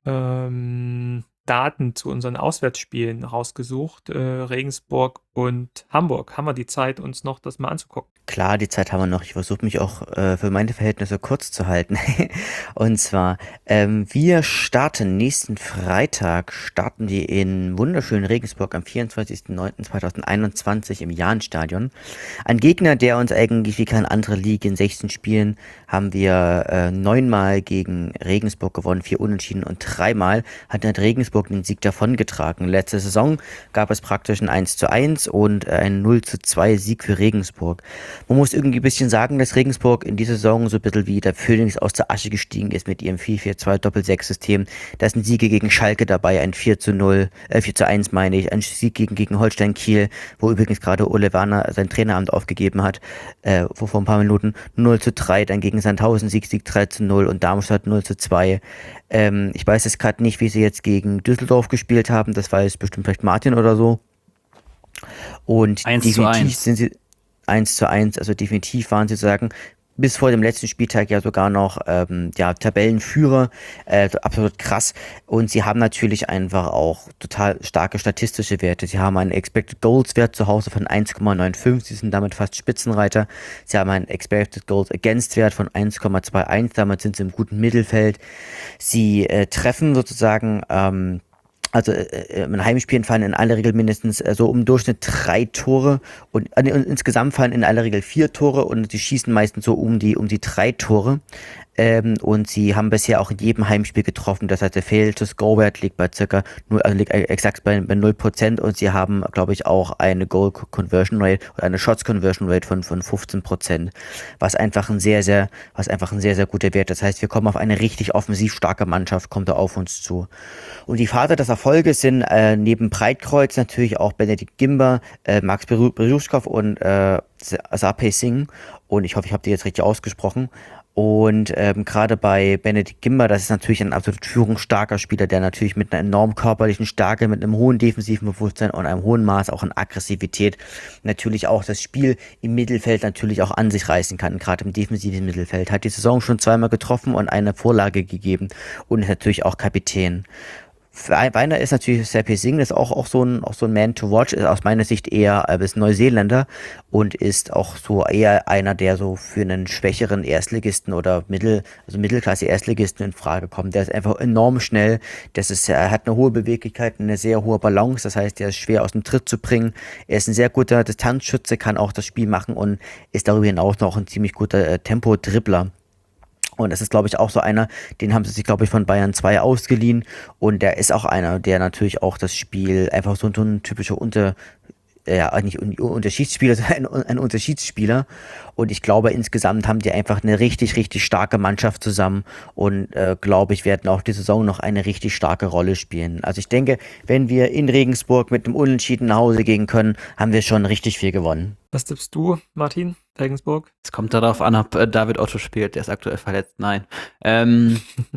ähm, Daten zu unseren Auswärtsspielen rausgesucht. Äh, Regensburg und Hamburg. Haben wir die Zeit, uns noch das mal anzugucken? Klar, die Zeit haben wir noch. Ich versuche mich auch äh, für meine Verhältnisse kurz zu halten. Und zwar, ähm, wir starten nächsten Freitag, starten die in wunderschönen Regensburg am vierundzwanzigsten neunten zweitausendeinundzwanzig im Jahnstadion. Ein Gegner, der uns eigentlich wie keine andere Liga in sechzehn Spielen haben wir äh, neunmal gegen Regensburg gewonnen, vier Unentschieden und dreimal hat dann Regensburg den Sieg davongetragen. Letzte Saison gab es praktisch ein eins zu eins und äh, ein null zu zwei Sieg für Regensburg. Man muss irgendwie ein bisschen sagen, dass Regensburg in dieser Saison so ein bisschen wie der Phönix aus der Asche gestiegen ist mit ihrem vier vier zwei Doppel-sechs System. Da sind Siege gegen Schalke dabei, ein vier zu null, äh vier zu eins meine ich, ein Sieg gegen, gegen Holstein Kiel, wo übrigens gerade Ole Werner sein Traineramt aufgegeben hat, äh, vor, vor ein paar Minuten, null zu drei, dann gegen Sandhausen Sieg, Sieg drei zu null und Darmstadt null zu zwei. Ähm, ich weiß jetzt gerade nicht, wie sie jetzt gegen Düsseldorf gespielt haben, das weiß bestimmt vielleicht Martin oder so. Und eins zu definitiv eins. sind sie eins zu eins, also definitiv waren sie sozusagen bis vor dem letzten Spieltag ja sogar noch ähm, ja, Tabellenführer, äh, absolut krass. Und sie haben natürlich einfach auch total starke statistische Werte. Sie haben einen Expected Goals Wert zu Hause von eins Komma fünfundneunzig, sie sind damit fast Spitzenreiter. Sie haben einen Expected Goals Against Wert von eins Komma einundzwanzig, damit sind sie im guten Mittelfeld. Sie äh, treffen sozusagen ähm, Also äh, in Heimspielen fallen in aller Regel mindestens äh, so im Durchschnitt drei Tore und, äh, und insgesamt fallen in aller Regel vier Tore und sie schießen meistens so um die um die drei Tore. Ähm, und sie haben bisher auch in jedem Heimspiel getroffen. Das heißt, der Fail-to-Score-Wert liegt bei circa null, also liegt exakt bei, bei null Prozent und sie haben, glaube ich, auch eine Goal-Conversion-Rate oder eine Shots-Conversion-Rate von, von fünfzehn Prozent, was einfach ein sehr, sehr, was einfach ein sehr, sehr guter Wert. Das heißt, wir kommen auf eine richtig offensiv starke Mannschaft, kommt da auf uns zu. Und die Vater des Erfolges sind äh, neben Breitkreuz natürlich auch Benedikt Gimber, äh, Max Beruschkow und äh, Sarpei Singh. Und ich hoffe, ich habe die jetzt richtig ausgesprochen. Und ähm, gerade bei Benedikt Gimber, das ist natürlich ein absolut führungsstarker Spieler, der natürlich mit einer enorm körperlichen Stärke, mit einem hohen defensiven Bewusstsein und einem hohen Maß auch an Aggressivität natürlich auch das Spiel im Mittelfeld natürlich auch an sich reißen kann, gerade im defensiven Mittelfeld. Hat die Saison schon zweimal getroffen und eine Vorlage gegeben und ist natürlich auch Kapitän. Einer ist natürlich Sarpei Singh, das ist auch, auch so ein, auch so ein Man to watch, ist aus meiner Sicht eher äh, ist Neuseeländer und ist auch so eher einer, der so für einen schwächeren Erstligisten oder Mittel, also Mittelklasse Erstligisten in Frage kommt. Der ist einfach enorm schnell, das ist, er hat eine hohe Beweglichkeit, eine sehr hohe Balance, das heißt, der ist schwer aus dem Tritt zu bringen. Er ist ein sehr guter Distanzschütze, kann auch das Spiel machen und ist darüber hinaus noch ein ziemlich guter äh, Tempo-Dribbler. Und das ist, glaube ich, auch so einer, den haben sie sich, glaube ich, von Bayern zwei ausgeliehen. Und der ist auch einer, der natürlich auch das Spiel einfach so, so ein typischer Unter, ja, nicht Unterschiedsspieler, sondern ein, ein Unterschiedsspieler. Und ich glaube, insgesamt haben die einfach eine richtig, richtig starke Mannschaft zusammen und äh, glaube ich, werden auch die Saison noch eine richtig starke Rolle spielen. Also ich denke, wenn wir in Regensburg mit einem Unentschieden nach Hause gehen können, haben wir schon richtig viel gewonnen. Was tippst du, Martin, Regensburg? Es kommt darauf an, ob äh, David Otto spielt. Der ist aktuell verletzt. Nein. Ähm,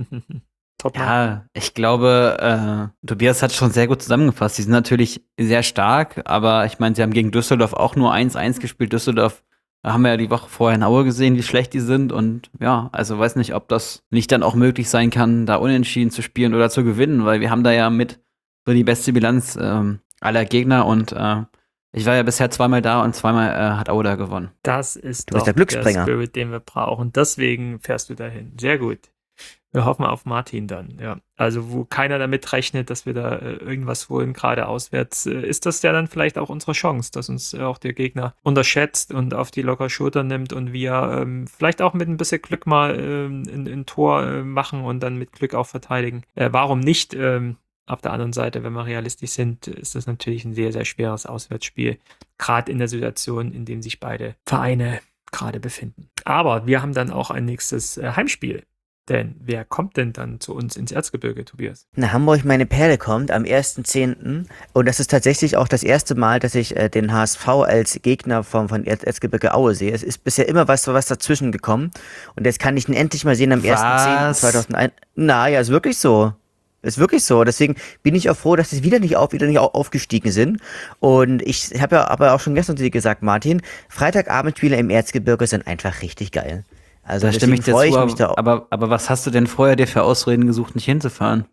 Top. ja, ich glaube, äh, Tobias hat schon sehr gut zusammengefasst. Sie sind natürlich sehr stark, aber ich meine, sie haben gegen Düsseldorf auch nur eins eins gespielt. Düsseldorf, da haben wir ja die Woche vorher in Aue gesehen, wie schlecht die sind. Und ja, also weiß nicht, ob das nicht dann auch möglich sein kann, da unentschieden zu spielen oder zu gewinnen, weil wir haben da ja mit so die beste Bilanz ähm, aller Gegner und äh, ich war ja bisher zweimal da und zweimal äh, hat Aue da gewonnen. Das ist Du bist doch der Glücksbringer. Spirit, den wir brauchen. Deswegen fährst du dahin. Sehr gut. Wir hoffen auf Martin dann, ja. Also wo keiner damit rechnet, dass wir da äh, irgendwas holen, gerade auswärts, äh, ist das ja dann vielleicht auch unsere Chance, dass uns äh, auch der Gegner unterschätzt und auf die locker Schulter nimmt und wir ähm, vielleicht auch mit ein bisschen Glück mal ähm, ein, ein Tor äh, machen und dann mit Glück auch verteidigen. Äh, warum nicht? Ähm, Auf der anderen Seite, wenn wir realistisch sind, ist das natürlich ein sehr, sehr schweres Auswärtsspiel, gerade in der Situation, in dem sich beide Vereine gerade befinden. Aber wir haben dann auch ein nächstes äh, Heimspiel. Denn wer kommt denn dann zu uns ins Erzgebirge, Tobias? Na, Hamburg, meine Perle kommt am ersten zehnten und das ist tatsächlich auch das erste Mal, dass ich äh, den H S V als Gegner vom, von Erz Erzgebirge Aue sehe. Es ist bisher immer was, was dazwischen gekommen und jetzt kann ich ihn endlich mal sehen am ersten zehnten zweitausendeins. Na ja, ist wirklich so. Ist wirklich so. Deswegen bin ich auch froh, dass sie wieder nicht auf, wieder nicht aufgestiegen sind. Und ich habe ja aber auch schon gestern zu dir gesagt, Martin, Freitagabendspiele im Erzgebirge sind einfach richtig geil. Also da stimme ich dir freue zu, ich mich da auch. aber, aber was hast du denn vorher dir für Ausreden gesucht, nicht hinzufahren?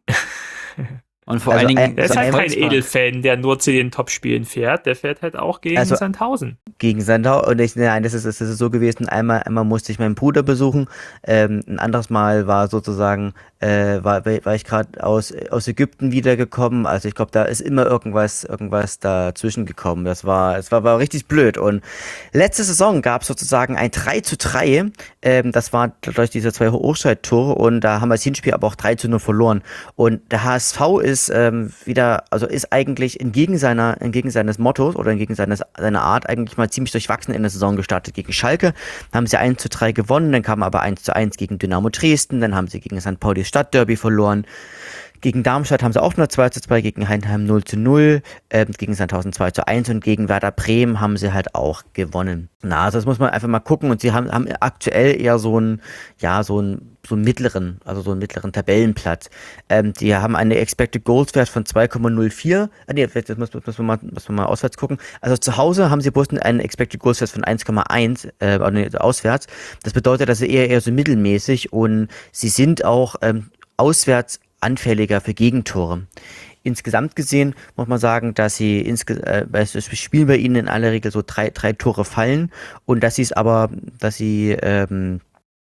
Und vor Also, allen Dingen, äh, Der ist so halt ein kein Edelfan, der nur zu den Top-Spielen fährt. Der fährt halt auch gegen Also- Sandhausen. Gegen Sandhausen. Und ich, nein, das ist, das ist so gewesen. Einmal, einmal musste ich meinen Bruder besuchen. Ähm, ein anderes Mal war sozusagen, äh, war, war ich gerade aus, aus Ägypten wiedergekommen. Also ich glaube, da ist immer irgendwas, irgendwas dazwischen gekommen. Das war, es war, war richtig blöd. Und letzte Saison gab es sozusagen ein drei zu drei. Ähm, das war durch diese zwei Hochscheit-Tore und da haben wir das Hinspiel aber auch drei zu null verloren. Und der H S V ist ähm, wieder, also ist eigentlich entgegen seiner, entgegen seines Mottos oder entgegen seines, seiner Art eigentlich mal ziemlich durchwachsen in der Saison gestartet. Gegen Schalke haben sie eins zu drei gewonnen, dann kam aber eins zu eins gegen Dynamo Dresden, dann haben sie gegen Sankt Pauli Stadtderby verloren. Gegen Darmstadt haben sie auch nur zwei zu zwei, gegen Heidenheim null zu null, äh, gegen Sandhausen zwei zu eins und gegen Werder Bremen haben sie halt auch gewonnen. Na, also das muss man einfach mal gucken und sie haben, haben aktuell eher so einen, ja, so einen, so einen mittleren, also so einen mittleren Tabellenplatz. Ähm, die haben eine Expected Goals Wert von zwei Komma null vier. Ah, nee, das muss, muss, man mal, muss man mal auswärts gucken. Also zu Hause haben sie bloß einen Expected Goals Wert von eins Komma eins, äh, nee, auswärts. Das bedeutet, dass sie eher, eher so mittelmäßig und sie sind auch ähm, auswärts anfälliger für Gegentore. Insgesamt gesehen muss man sagen, dass sie insge äh, das Spiel bei ihnen in aller Regel so drei, drei Tore fallen und dass sie es aber, dass sie ähm,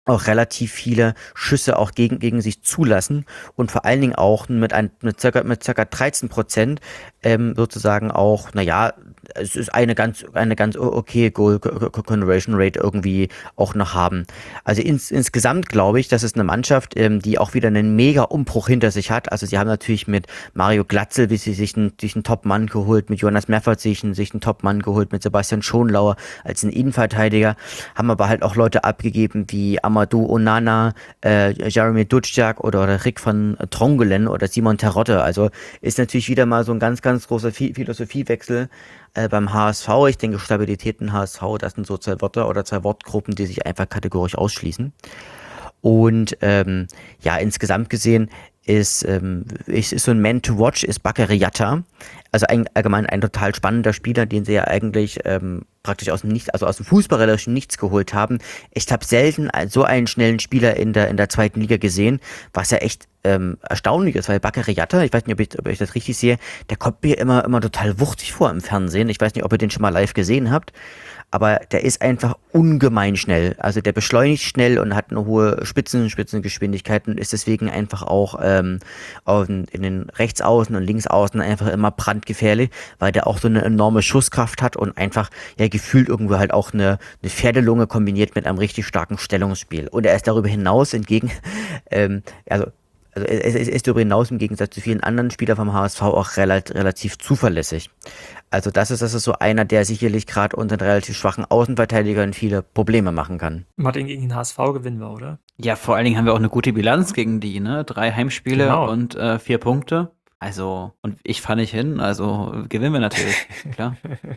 auch relativ viele Schüsse auch gegen, gegen sich zulassen und vor allen Dingen auch mit, ein, mit, circa, mit circa dreizehn Prozent ähm, sozusagen auch, naja, es ist eine ganz, eine ganz okay Goal Conversion Rate irgendwie auch noch haben. Also ins, insgesamt glaube ich, das ist eine Mannschaft, ähm, die auch wieder einen mega Umbruch hinter sich hat. Also sie haben natürlich mit Mario Glatzel, wie sie sich einen, sich einen Top-Mann geholt, mit Jonas Meffert sich einen, sich einen Top-Mann geholt, mit Sebastian Schonlauer als einen Innenverteidiger, haben aber halt auch Leute abgegeben wie Amadou Onana, äh, Jeremy Ducjak oder, oder Rick van Drongelen oder Simon Terodde. Also ist natürlich wieder mal so ein ganz, ganz großer Philosophiewechsel äh, beim H S V. Ich denke, Stabilität im H S V, das sind so zwei Wörter oder zwei Wortgruppen, die sich einfach kategorisch ausschließen. Und ähm, ja, insgesamt gesehen ist, ähm, ist, ist so ein Man to Watch, ist Bakary Yatta. Also ein, allgemein ein total spannender Spieler, den sie ja eigentlich ähm, praktisch aus dem Nichts, also aus dem fußballerischen Nichts geholt haben. Ich habe selten so einen schnellen Spieler in der in der zweiten Liga gesehen, was ja echt ähm, erstaunlich ist, weil Bakary Yatta, ich weiß nicht, ob ich, ob ich das richtig sehe, der kommt mir immer immer total wuchtig vor im Fernsehen. Ich weiß nicht, ob ihr den schon mal live gesehen habt. Aber der ist einfach ungemein schnell. Also der beschleunigt schnell und hat eine hohe Spitzen, Spitzengeschwindigkeit und ist deswegen einfach auch ähm, in, in den Rechtsaußen und Linksaußen einfach immer brandgefährlich, weil der auch so eine enorme Schusskraft hat und einfach ja gefühlt irgendwo halt auch eine, eine Pferdelunge kombiniert mit einem richtig starken Stellungsspiel. Und er ist darüber hinaus entgegen, ähm, also Also es ist darüber hinaus im Gegensatz zu vielen anderen Spielern vom H S V auch relativ, relativ zuverlässig. Also das ist, das ist so einer, der sicherlich gerade unter den relativ schwachen Außenverteidigern viele Probleme machen kann. Martin, gegen den H S V gewinnen wir, oder? Ja, vor allen Dingen haben wir auch eine gute Bilanz gegen die, ne? Drei Heimspiele Genau. und äh, vier Punkte. Also, und ich fahre nicht hin, also gewinnen wir natürlich, klar.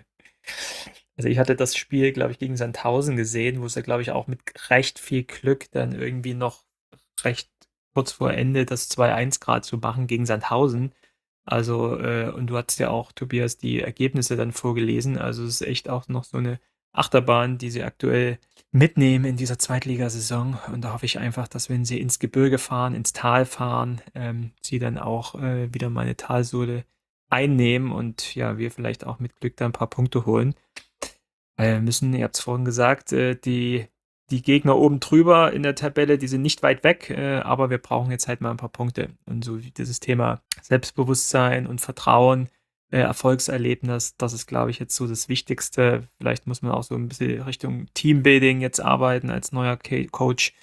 Also ich hatte das Spiel, glaube ich, gegen Sandhausen gesehen, wo es ja, glaube ich, auch mit recht viel Glück dann irgendwie noch recht kurz vor Ende das zwei eins Grad zu machen gegen Sandhausen. Also, äh, und du hattest ja auch, Tobias, die Ergebnisse dann vorgelesen. Also es ist echt auch noch so eine Achterbahn, die sie aktuell mitnehmen in dieser Zweitligasaison. Und da hoffe ich einfach, dass wenn sie ins Gebirge fahren, ins Tal fahren, ähm, sie dann auch äh, wieder mal eine Talsohle einnehmen und ja, wir vielleicht auch mit Glück da ein paar Punkte holen. Weil wir müssen, ihr habt es vorhin gesagt, äh, die, die Gegner oben drüber in der Tabelle, die sind nicht weit weg, äh, aber wir brauchen jetzt halt mal ein paar Punkte. Und so wie dieses Thema Selbstbewusstsein und Vertrauen, äh, Erfolgserlebnis, das ist, glaube ich, jetzt so das Wichtigste. Vielleicht muss man auch so ein bisschen Richtung Teambuilding jetzt arbeiten als neuer K- Coach.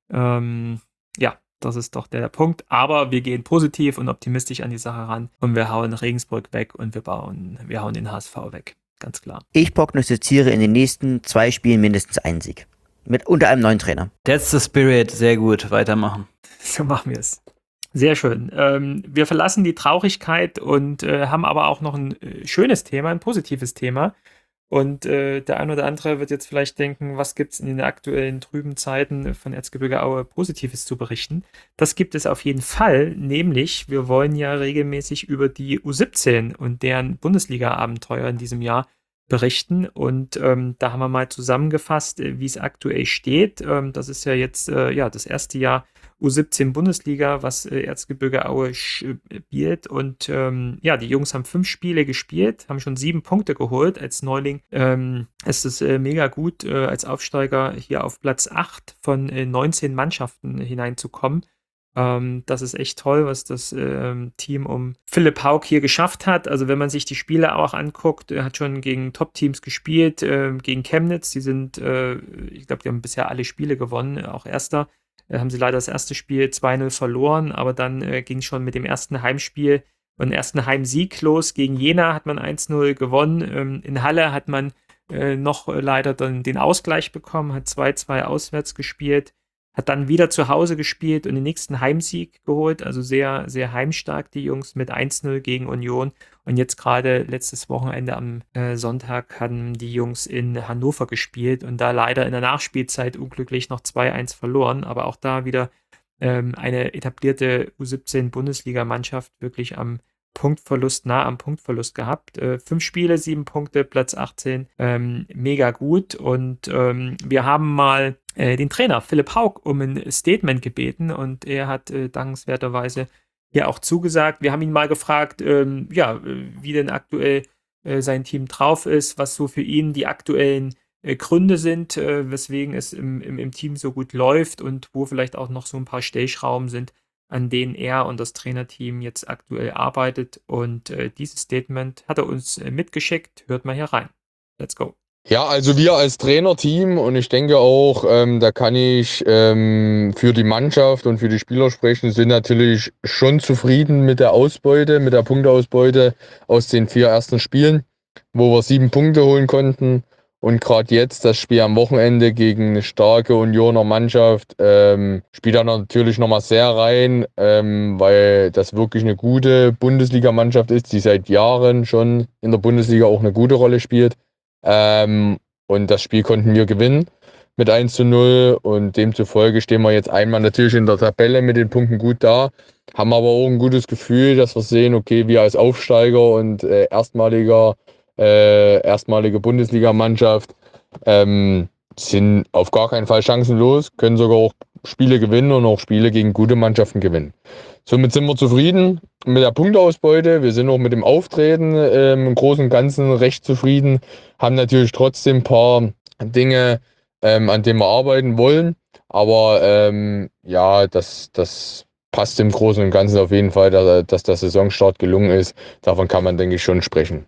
Ähm, ja, das ist doch der Punkt. Aber wir gehen positiv und optimistisch an die Sache ran und wir hauen Regensburg weg und wir bauen, wir hauen den H S V weg. Ganz klar. Ich prognostiziere in den nächsten zwei Spielen mindestens einen Sieg. Mit unter einem neuen Trainer. That's the spirit, sehr gut, weitermachen. So machen wir es. Sehr schön. Ähm, wir verlassen die Traurigkeit und äh, haben aber auch noch ein äh, schönes Thema, ein positives Thema. Und äh, der ein oder andere wird jetzt vielleicht denken, was gibt es in den aktuellen trüben Zeiten von Erzgebirge Aue Positives zu berichten? Das gibt es auf jeden Fall, nämlich wir wollen ja regelmäßig über die U siebzehn und deren Bundesliga-Abenteuer in diesem Jahr berichten. Und ähm, da haben wir mal zusammengefasst, äh, wie es aktuell steht. Ähm, das ist ja jetzt äh, ja, das erste Jahr U siebzehn Bundesliga, was äh, Erzgebirge Aue spielt. Und ähm, ja, die Jungs haben fünf Spiele gespielt, haben schon sieben Punkte geholt. Als Neuling ähm, ist es äh, mega gut, äh, als Aufsteiger hier auf Platz acht von äh, neunzehn Mannschaften hineinzukommen. Ähm, das ist echt toll, was das ähm, Team um Philipp Haug hier geschafft hat. Also wenn man sich die Spiele auch anguckt, er hat schon gegen Top-Teams gespielt, äh, gegen Chemnitz. Die sind, äh, ich glaube, die haben bisher alle Spiele gewonnen, auch Erster. Äh, haben sie leider das erste Spiel zwei null verloren, aber dann äh, ging es schon mit dem ersten Heimspiel und dem ersten Heimsieg los. Gegen Jena hat man eins null gewonnen. Ähm, in Halle hat man äh, noch äh, leider dann den Ausgleich bekommen, hat zwei zwei auswärts gespielt. Hat dann wieder zu Hause gespielt und den nächsten Heimsieg geholt. Also sehr, sehr heimstark, die Jungs, mit eins null gegen Union. Und jetzt gerade letztes Wochenende am äh, Sonntag haben die Jungs in Hannover gespielt und da leider in der Nachspielzeit unglücklich noch zwei eins verloren. Aber auch da wieder ähm, eine etablierte U siebzehn Bundesliga-Mannschaft wirklich am Punktverlust, nah am Punktverlust gehabt. Äh, fünf Spiele, sieben Punkte, Platz achtzehn. Ähm, mega gut. Und ähm, wir haben mal äh, den Trainer Philipp Haug um ein Statement gebeten und er hat äh, dankenswerterweise hier auch zugesagt. Wir haben ihn mal gefragt, ähm, ja, wie denn aktuell äh, sein Team drauf ist, was so für ihn die aktuellen äh, Gründe sind, äh, weswegen es im, im, im Team so gut läuft und wo vielleicht auch noch so ein paar Stellschrauben sind, an denen er und das Trainerteam jetzt aktuell arbeitet. Und äh, dieses Statement hat er uns äh, mitgeschickt. Hört mal hier rein. Let's go. Ja, also wir als Trainerteam und ich denke auch, ähm, da kann ich ähm, für die Mannschaft und für die Spieler sprechen, sind natürlich schon zufrieden mit der Ausbeute, mit der Punkteausbeute aus den vier ersten Spielen, wo wir sieben Punkte holen konnten. Und gerade jetzt das Spiel am Wochenende gegen eine starke Unioner Mannschaft ähm, spielt da natürlich nochmal sehr rein, ähm, weil das wirklich eine gute Bundesligamannschaft ist, die seit Jahren schon in der Bundesliga auch eine gute Rolle spielt. Ähm, und das Spiel konnten wir gewinnen mit eins zu null und demzufolge stehen wir jetzt einmal natürlich in der Tabelle mit den Punkten gut da, haben aber auch ein gutes Gefühl, dass wir sehen, okay, wir als Aufsteiger und äh, erstmaliger, äh, erstmalige Bundesligamannschaft ähm, sind auf gar keinen Fall chancenlos, können sogar auch Spiele gewinnen und auch Spiele gegen gute Mannschaften gewinnen. Somit sind wir zufrieden mit der Punkteausbeute. Wir sind auch mit dem Auftreten ähm, im Großen und Ganzen recht zufrieden. Haben natürlich trotzdem ein paar Dinge, ähm, an denen wir arbeiten wollen. Aber ähm, ja, das, das passt im Großen und Ganzen auf jeden Fall, dass, dass der Saisonstart gelungen ist. Davon kann man, denke ich, schon sprechen.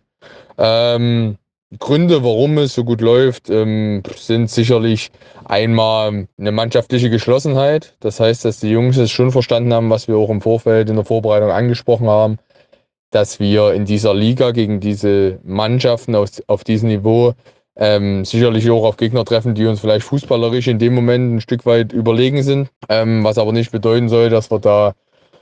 Ähm, Gründe, warum es so gut läuft, ähm, sind sicherlich einmal eine mannschaftliche Geschlossenheit. Das heißt, dass die Jungs es schon verstanden haben, was wir auch im Vorfeld in der Vorbereitung angesprochen haben, dass wir in dieser Liga gegen diese Mannschaften aus, auf diesem Niveau ähm, sicherlich auch auf Gegner treffen, die uns vielleicht fußballerisch in dem Moment ein Stück weit überlegen sind, ähm, was aber nicht bedeuten soll, dass wir da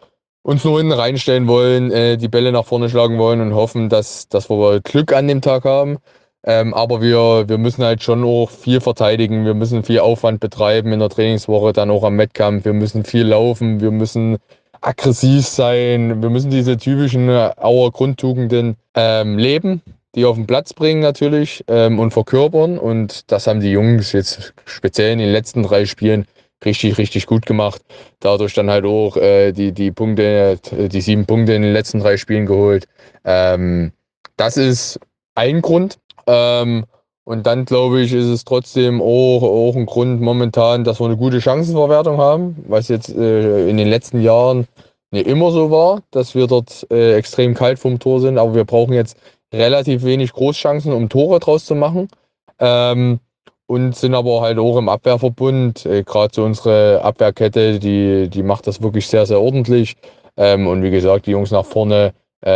uns nur hinten reinstellen wollen, äh, die Bälle nach vorne schlagen wollen und hoffen, dass, dass wir Glück an dem Tag haben. Ähm, aber wir, wir müssen halt schon auch viel verteidigen, wir müssen viel Aufwand betreiben in der Trainingswoche, dann auch am Wettkampf, wir müssen viel laufen, wir müssen aggressiv sein, wir müssen diese typischen äh, Auer Grundtugenden ähm, leben, die auf den Platz bringen natürlich ähm, und verkörpern. Und das haben die Jungs jetzt speziell in den letzten drei Spielen richtig, richtig gut gemacht. Dadurch dann halt auch äh, die, die Punkte, die sieben Punkte in den letzten drei Spielen geholt. Ähm, das ist ein Grund. Ähm, und dann glaube ich, ist es trotzdem auch, auch ein Grund momentan, dass wir eine gute Chancenverwertung haben, was jetzt äh, in den letzten Jahren nicht immer so war, dass wir dort äh, extrem kalt vom Tor sind. Aber wir brauchen jetzt relativ wenig Großchancen, um Tore draus zu machen. Ähm, und sind aber halt auch im Abwehrverbund. Äh, Gerade so unsere Abwehrkette, die, die macht das wirklich sehr, sehr ordentlich. Ähm, und wie gesagt, die Jungs nach vorne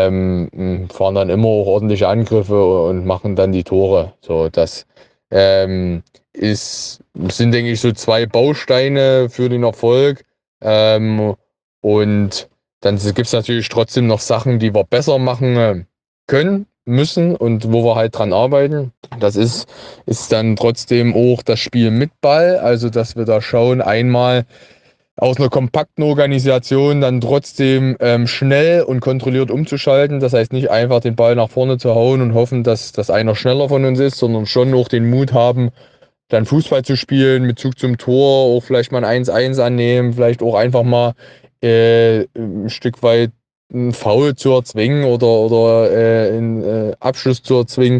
ähm, fahren dann immer auch ordentliche Angriffe und machen dann die Tore. So, das ähm, ist, sind, denke ich, so zwei Bausteine für den Erfolg. Ähm, und dann gibt es natürlich trotzdem noch Sachen, die wir besser machen äh, können, müssen und wo wir halt dran arbeiten. Das ist, ist dann trotzdem auch das Spiel mit Ball, also dass wir da schauen, einmal aus einer kompakten Organisation dann trotzdem ähm, schnell und kontrolliert umzuschalten. Das heißt nicht einfach den Ball nach vorne zu hauen und hoffen, dass, dass einer schneller von uns ist, sondern schon auch den Mut haben, dann Fußball zu spielen mit Zug zum Tor, auch vielleicht mal ein eins eins annehmen, vielleicht auch einfach mal äh, ein Stück weit einen Foul zu erzwingen oder, oder äh, einen äh, Abschluss zu erzwingen.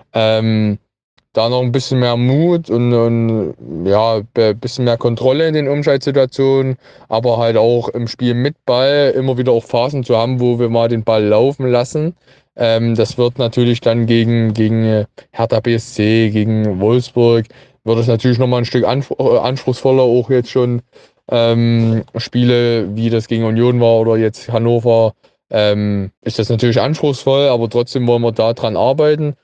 Ähm, da noch ein bisschen mehr Mut und, und ja, ein bisschen mehr Kontrolle in den Umschaltsituationen, aber halt auch im Spiel mit Ball immer wieder auch Phasen zu haben, wo wir mal den Ball laufen lassen. Ähm, das wird natürlich dann gegen, gegen Hertha B S C, gegen Wolfsburg, wird es natürlich nochmal ein Stück anspr- anspruchsvoller, auch jetzt schon ähm, Spiele, wie das gegen Union war oder jetzt Hannover, ähm, ist das natürlich anspruchsvoll, aber trotzdem wollen wir da dran arbeiten,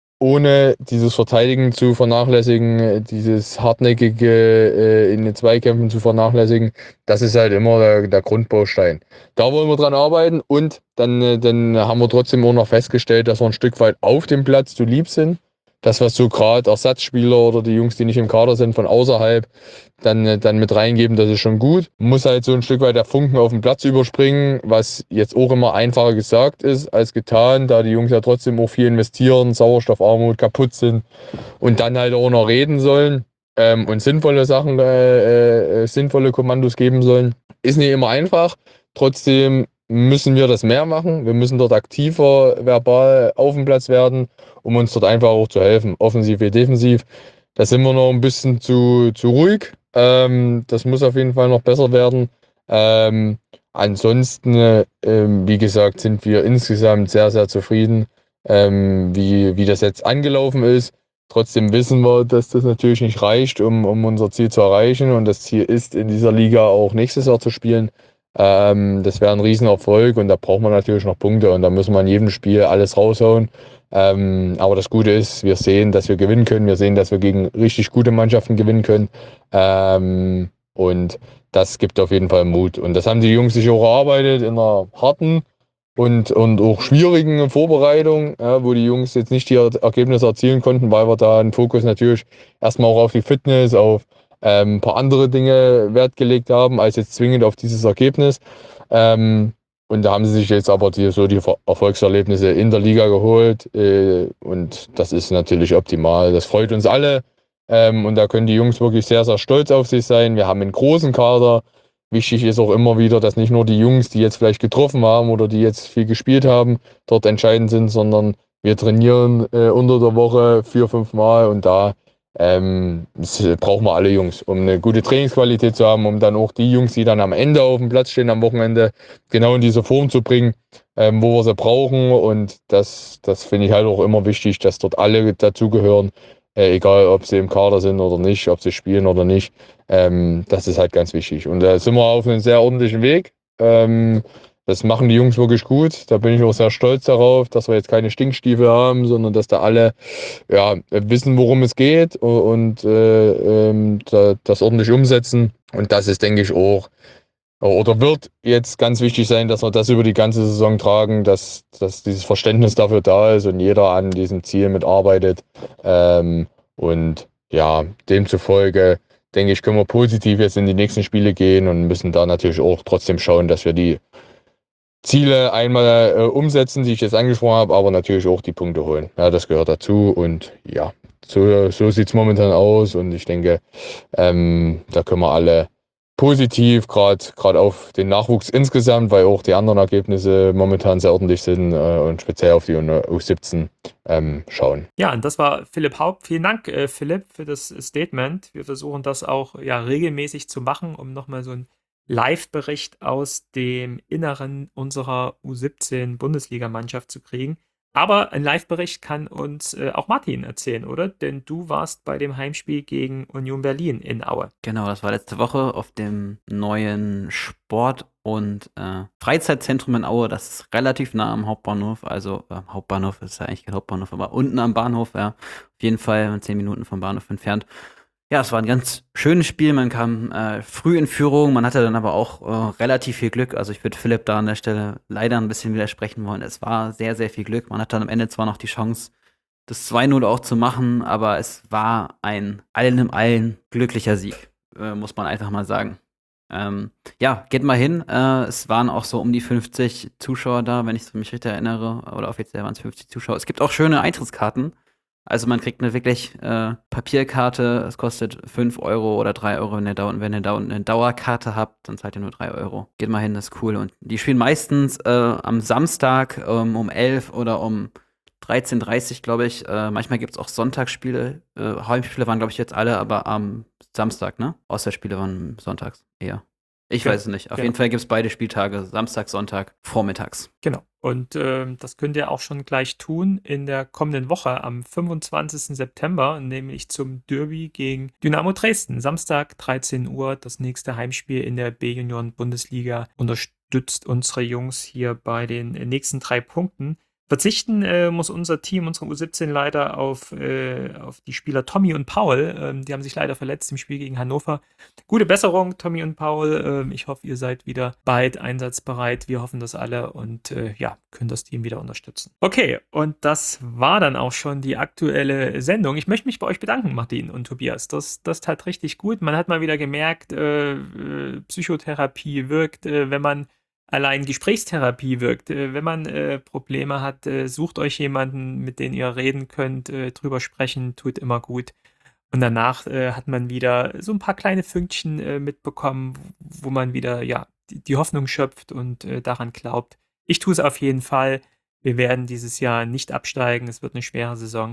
ohne dieses Verteidigen zu vernachlässigen, dieses hartnäckige äh, in den Zweikämpfen zu vernachlässigen, das ist halt immer der, der Grundbaustein. Da wollen wir dran arbeiten und dann, äh, dann haben wir trotzdem auch noch festgestellt, dass wir ein Stück weit auf dem Platz zu lieb sind. Das, was so gerade Ersatzspieler oder die Jungs, die nicht im Kader sind, von außerhalb dann, äh, dann mit reingeben, das ist schon gut. Muss halt so ein Stück weit der Funken auf den Platz überspringen, was jetzt auch immer einfacher gesagt ist als getan, da die Jungs ja trotzdem auch viel investieren, Sauerstoffarmut, kaputt sind und dann halt auch noch reden sollen ähm, und sinnvolle Sachen, äh, äh, sinnvolle Kommandos geben sollen. Ist nicht immer einfach. Trotzdem müssen wir das mehr machen. Wir müssen dort aktiver verbal auf dem Platz werden, um uns dort einfach auch zu helfen, offensiv wie defensiv. da sind wir noch ein bisschen zu, zu ruhig. Ähm, das muss auf jeden Fall noch besser werden. Ähm, ansonsten, äh, ähm, wie gesagt, sind wir insgesamt sehr, sehr zufrieden, ähm, wie, wie das jetzt angelaufen ist. Trotzdem wissen wir, dass das natürlich nicht reicht, um, um unser Ziel zu erreichen. Und das Ziel ist, in dieser Liga auch nächstes Jahr zu spielen. Ähm, das wäre ein Riesenerfolg und da braucht man natürlich noch Punkte und da müssen wir in jedem Spiel alles raushauen. Ähm, aber das Gute ist, wir sehen, dass wir gewinnen können. Wir sehen, dass wir gegen richtig gute Mannschaften gewinnen können. Ähm, und das gibt auf jeden Fall Mut. Und das haben die Jungs sich auch erarbeitet in einer harten und, und auch schwierigen Vorbereitung, ja, wo die Jungs jetzt nicht die Er- Ergebnisse erzielen konnten, weil wir da einen Fokus natürlich erstmal auch auf die Fitness, auf ähm, ein paar andere Dinge Wert gelegt haben, als jetzt zwingend auf dieses Ergebnis. Ähm, und da haben sie sich jetzt aber die, so die Ver- Erfolgserlebnisse in der Liga geholt. Äh, und das ist natürlich optimal. Das freut uns alle. Ähm, und da können die Jungs wirklich sehr, sehr stolz auf sich sein. Wir haben einen großen Kader. Wichtig ist auch immer wieder, dass nicht nur die Jungs, die jetzt vielleicht getroffen haben oder die jetzt viel gespielt haben, dort entscheidend sind, sondern wir trainieren äh, unter der Woche vier, fünf Mal und da ähm, das brauchen wir alle Jungs, um eine gute Trainingsqualität zu haben, um dann auch die Jungs, die dann am Ende auf dem Platz stehen am Wochenende, genau in diese Form zu bringen, ähm, wo wir sie brauchen. Und das, das finde ich halt auch immer wichtig, dass dort alle dazugehören, äh, egal ob sie im Kader sind oder nicht, ob sie spielen oder nicht. Ähm, das ist halt ganz wichtig. Und da sind wir auf einem sehr ordentlichen Weg. Ähm, das machen die Jungs wirklich gut. Da bin ich auch sehr stolz darauf, dass wir jetzt keine Stinkstiefel haben, sondern dass da alle ja, wissen, worum es geht und äh, ähm, da, das ordentlich umsetzen. Und das ist, denke ich, auch oder wird jetzt ganz wichtig sein, dass wir das über die ganze Saison tragen, dass, dass dieses Verständnis dafür da ist und jeder an diesem Ziel mitarbeitet. Ähm, und ja, demzufolge, denke ich, können wir positiv jetzt in die nächsten Spiele gehen und müssen da natürlich auch trotzdem schauen, dass wir die Ziele einmal äh, umsetzen, die ich jetzt angesprochen habe, aber natürlich auch die Punkte holen. Ja, das gehört dazu und ja, so, so sieht es momentan aus und ich denke, ähm, da können wir alle positiv, gerade gerade auf den Nachwuchs insgesamt, weil auch die anderen Ergebnisse momentan sehr ordentlich sind äh, und speziell auf die U siebzehn ähm, schauen. Ja, und das war Philipp Haupt. Vielen Dank, äh, Philipp, für das Statement. Wir versuchen das auch ja regelmäßig zu machen, um nochmal so einen Live-Bericht aus dem Inneren unserer U siebzehn Bundesligamannschaft zu kriegen. Aber einen Live-Bericht kann uns äh, auch Martin erzählen, oder? Denn du warst bei dem Heimspiel gegen Union Berlin in Aue. Genau, das war letzte Woche auf dem neuen Sport- und äh, Freizeitzentrum in Aue. Das ist relativ nah am Hauptbahnhof. Also äh, Hauptbahnhof ist ja eigentlich kein Hauptbahnhof, aber unten am Bahnhof, ja. Auf jeden Fall zehn Minuten vom Bahnhof entfernt. Ja, es war ein ganz schönes Spiel. Man kam äh, früh in Führung. Man hatte dann aber auch äh, relativ viel Glück. Also ich würde Philipp da an der Stelle leider ein bisschen widersprechen wollen. Es war sehr, sehr viel Glück. Man hat dann am Ende zwar noch die Chance, das zwei null auch zu machen, aber es war ein allen im allen glücklicher Sieg, äh, muss man einfach mal sagen. Ähm, ja, geht mal hin. Äh, es waren auch so um die fünfzig Zuschauer da, wenn ich mich richtig erinnere. Oder offiziell waren es fünfzig Zuschauer. Es gibt auch schöne Eintrittskarten. Also man kriegt eine wirklich äh, Papierkarte. Es kostet fünf Euro oder drei Euro, wenn ihr, da, wenn ihr da eine Dauerkarte habt, dann zahlt ihr nur drei Euro. Geht mal hin, das ist cool. Und die spielen meistens äh, am Samstag ähm, um elf oder um dreizehn Uhr dreißig, glaube ich. Äh, manchmal gibt es auch Sonntagsspiele. Äh, Heimspiele waren, glaube ich, jetzt alle, aber am Samstag, ne? Auswärtsspiele waren sonntags eher. Ich Genau, weiß es nicht. Auf genau. jeden Fall gibt es beide Spieltage, Samstag, Sonntag, vormittags. Genau. Und ähm, das könnt ihr auch schon gleich tun in der kommenden Woche am fünfundzwanzigsten September, nämlich zum Derby gegen Dynamo Dresden. Samstag, dreizehn Uhr, das nächste Heimspiel in der B-Junioren-Bundesliga. Unterstützt unsere Jungs hier bei den nächsten drei Punkten. Verzichten äh, muss unser Team, unsere U siebzehn leider auf, äh, auf die Spieler Tommy und Paul. Ähm, die haben sich leider verletzt im Spiel gegen Hannover. Gute Besserung, Tommy und Paul. Ähm, ich hoffe, ihr seid wieder bald einsatzbereit. Wir hoffen das alle und äh, ja, können das Team wieder unterstützen. Okay, und das war dann auch schon die aktuelle Sendung. Ich möchte mich bei euch bedanken, Martin und Tobias. Das, das tat richtig gut. Man hat mal wieder gemerkt, äh, äh, Psychotherapie wirkt, äh, wenn man allein Gesprächstherapie wirkt. Äh, wenn man äh, Probleme hat, äh, sucht euch jemanden, mit dem ihr reden könnt, äh, drüber sprechen, tut immer gut. Und danach äh, hat man wieder so ein paar kleine Fünkchen äh, mitbekommen, wo man wieder ja die, die Hoffnung schöpft und äh, daran glaubt. Ich tue es auf jeden Fall. Wir werden dieses Jahr nicht absteigen. Es wird eine schwere Saison.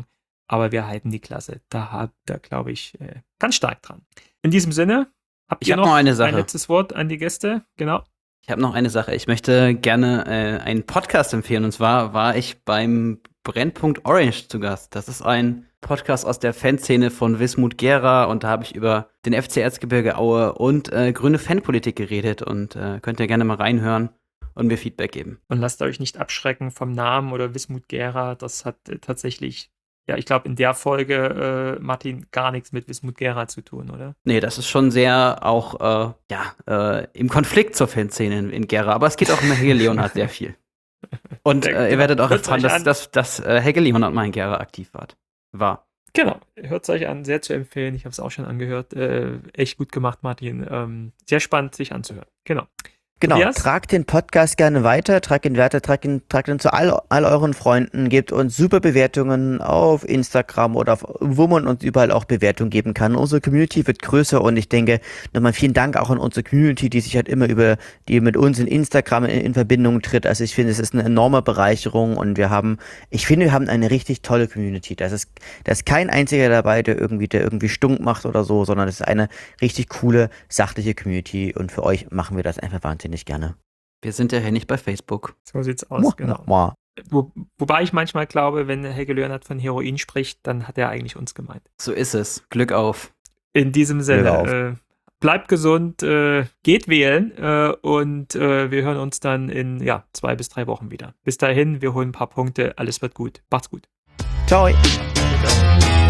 aber wir halten die Klasse. Da habt da glaube ich, äh, ganz stark dran. In diesem Sinne, habt Ich ihr habe noch noch eine ein Sache. letztes Wort an die Gäste? Genau. Ich habe noch eine Sache. Ich möchte gerne äh, einen Podcast empfehlen. Und zwar war ich beim Brennpunkt Orange zu Gast. Das ist ein Podcast aus der Fanszene von Wismut Gera. Und da habe ich über den F C Erzgebirge Aue und äh, grüne Fanpolitik geredet. Und äh, könnt ihr gerne mal reinhören und mir Feedback geben. Und lasst euch nicht abschrecken vom Namen oder Wismut Gera. Das hat äh, tatsächlich, ja, ich glaube, in der Folge, äh, Martin, gar nichts mit Wismut Gera zu tun, oder? Nee, das ist schon sehr auch äh, ja, äh, im Konflikt zur Fanszene in, in Gera. Aber es geht auch um Helge Leonhardt sehr viel. Und Sehr äh, ihr genau. werdet auch Hört's erfahren, euch dass, an. dass, dass äh, Helge Leonhardt mal in Gera aktiv war. war. Genau, hört es euch an, sehr zu empfehlen. Ich habe es auch schon angehört. Äh, echt gut gemacht, Martin. Ähm, sehr spannend, sich anzuhören. Genau. Genau, Tobias? tragt den Podcast gerne weiter, tragt ihn weiter, tragt ihn, tragt ihn zu all, all euren Freunden, gebt uns super Bewertungen auf Instagram oder auf, wo man uns überall auch Bewertungen geben kann. Unsere Community wird größer und ich denke, nochmal vielen Dank auch an unsere Community, die sich halt immer über, die mit uns in Instagram in, in Verbindung tritt. Also ich finde, es ist eine enorme Bereicherung und wir haben, ich finde, wir haben eine richtig tolle Community. Das ist, da ist kein einziger dabei, der irgendwie, der irgendwie stunk macht oder so, sondern es ist eine richtig coole, sachliche Community und für euch machen wir das einfach wahnsinnig gerne. Wir sind ja hier nicht bei Facebook. So sieht's aus, Muah, genau. muah. Wo, wobei ich manchmal glaube, wenn Helge Leonhardt von Heroin spricht, dann hat er eigentlich uns gemeint. So ist es. Glück auf. In diesem Glück auf. Sinne, äh, bleibt gesund, äh, geht wählen äh, und äh, wir hören uns dann in ja, zwei bis drei Wochen wieder. Bis dahin, wir holen ein paar Punkte, alles wird gut. Macht's gut. Ciao. Ciao.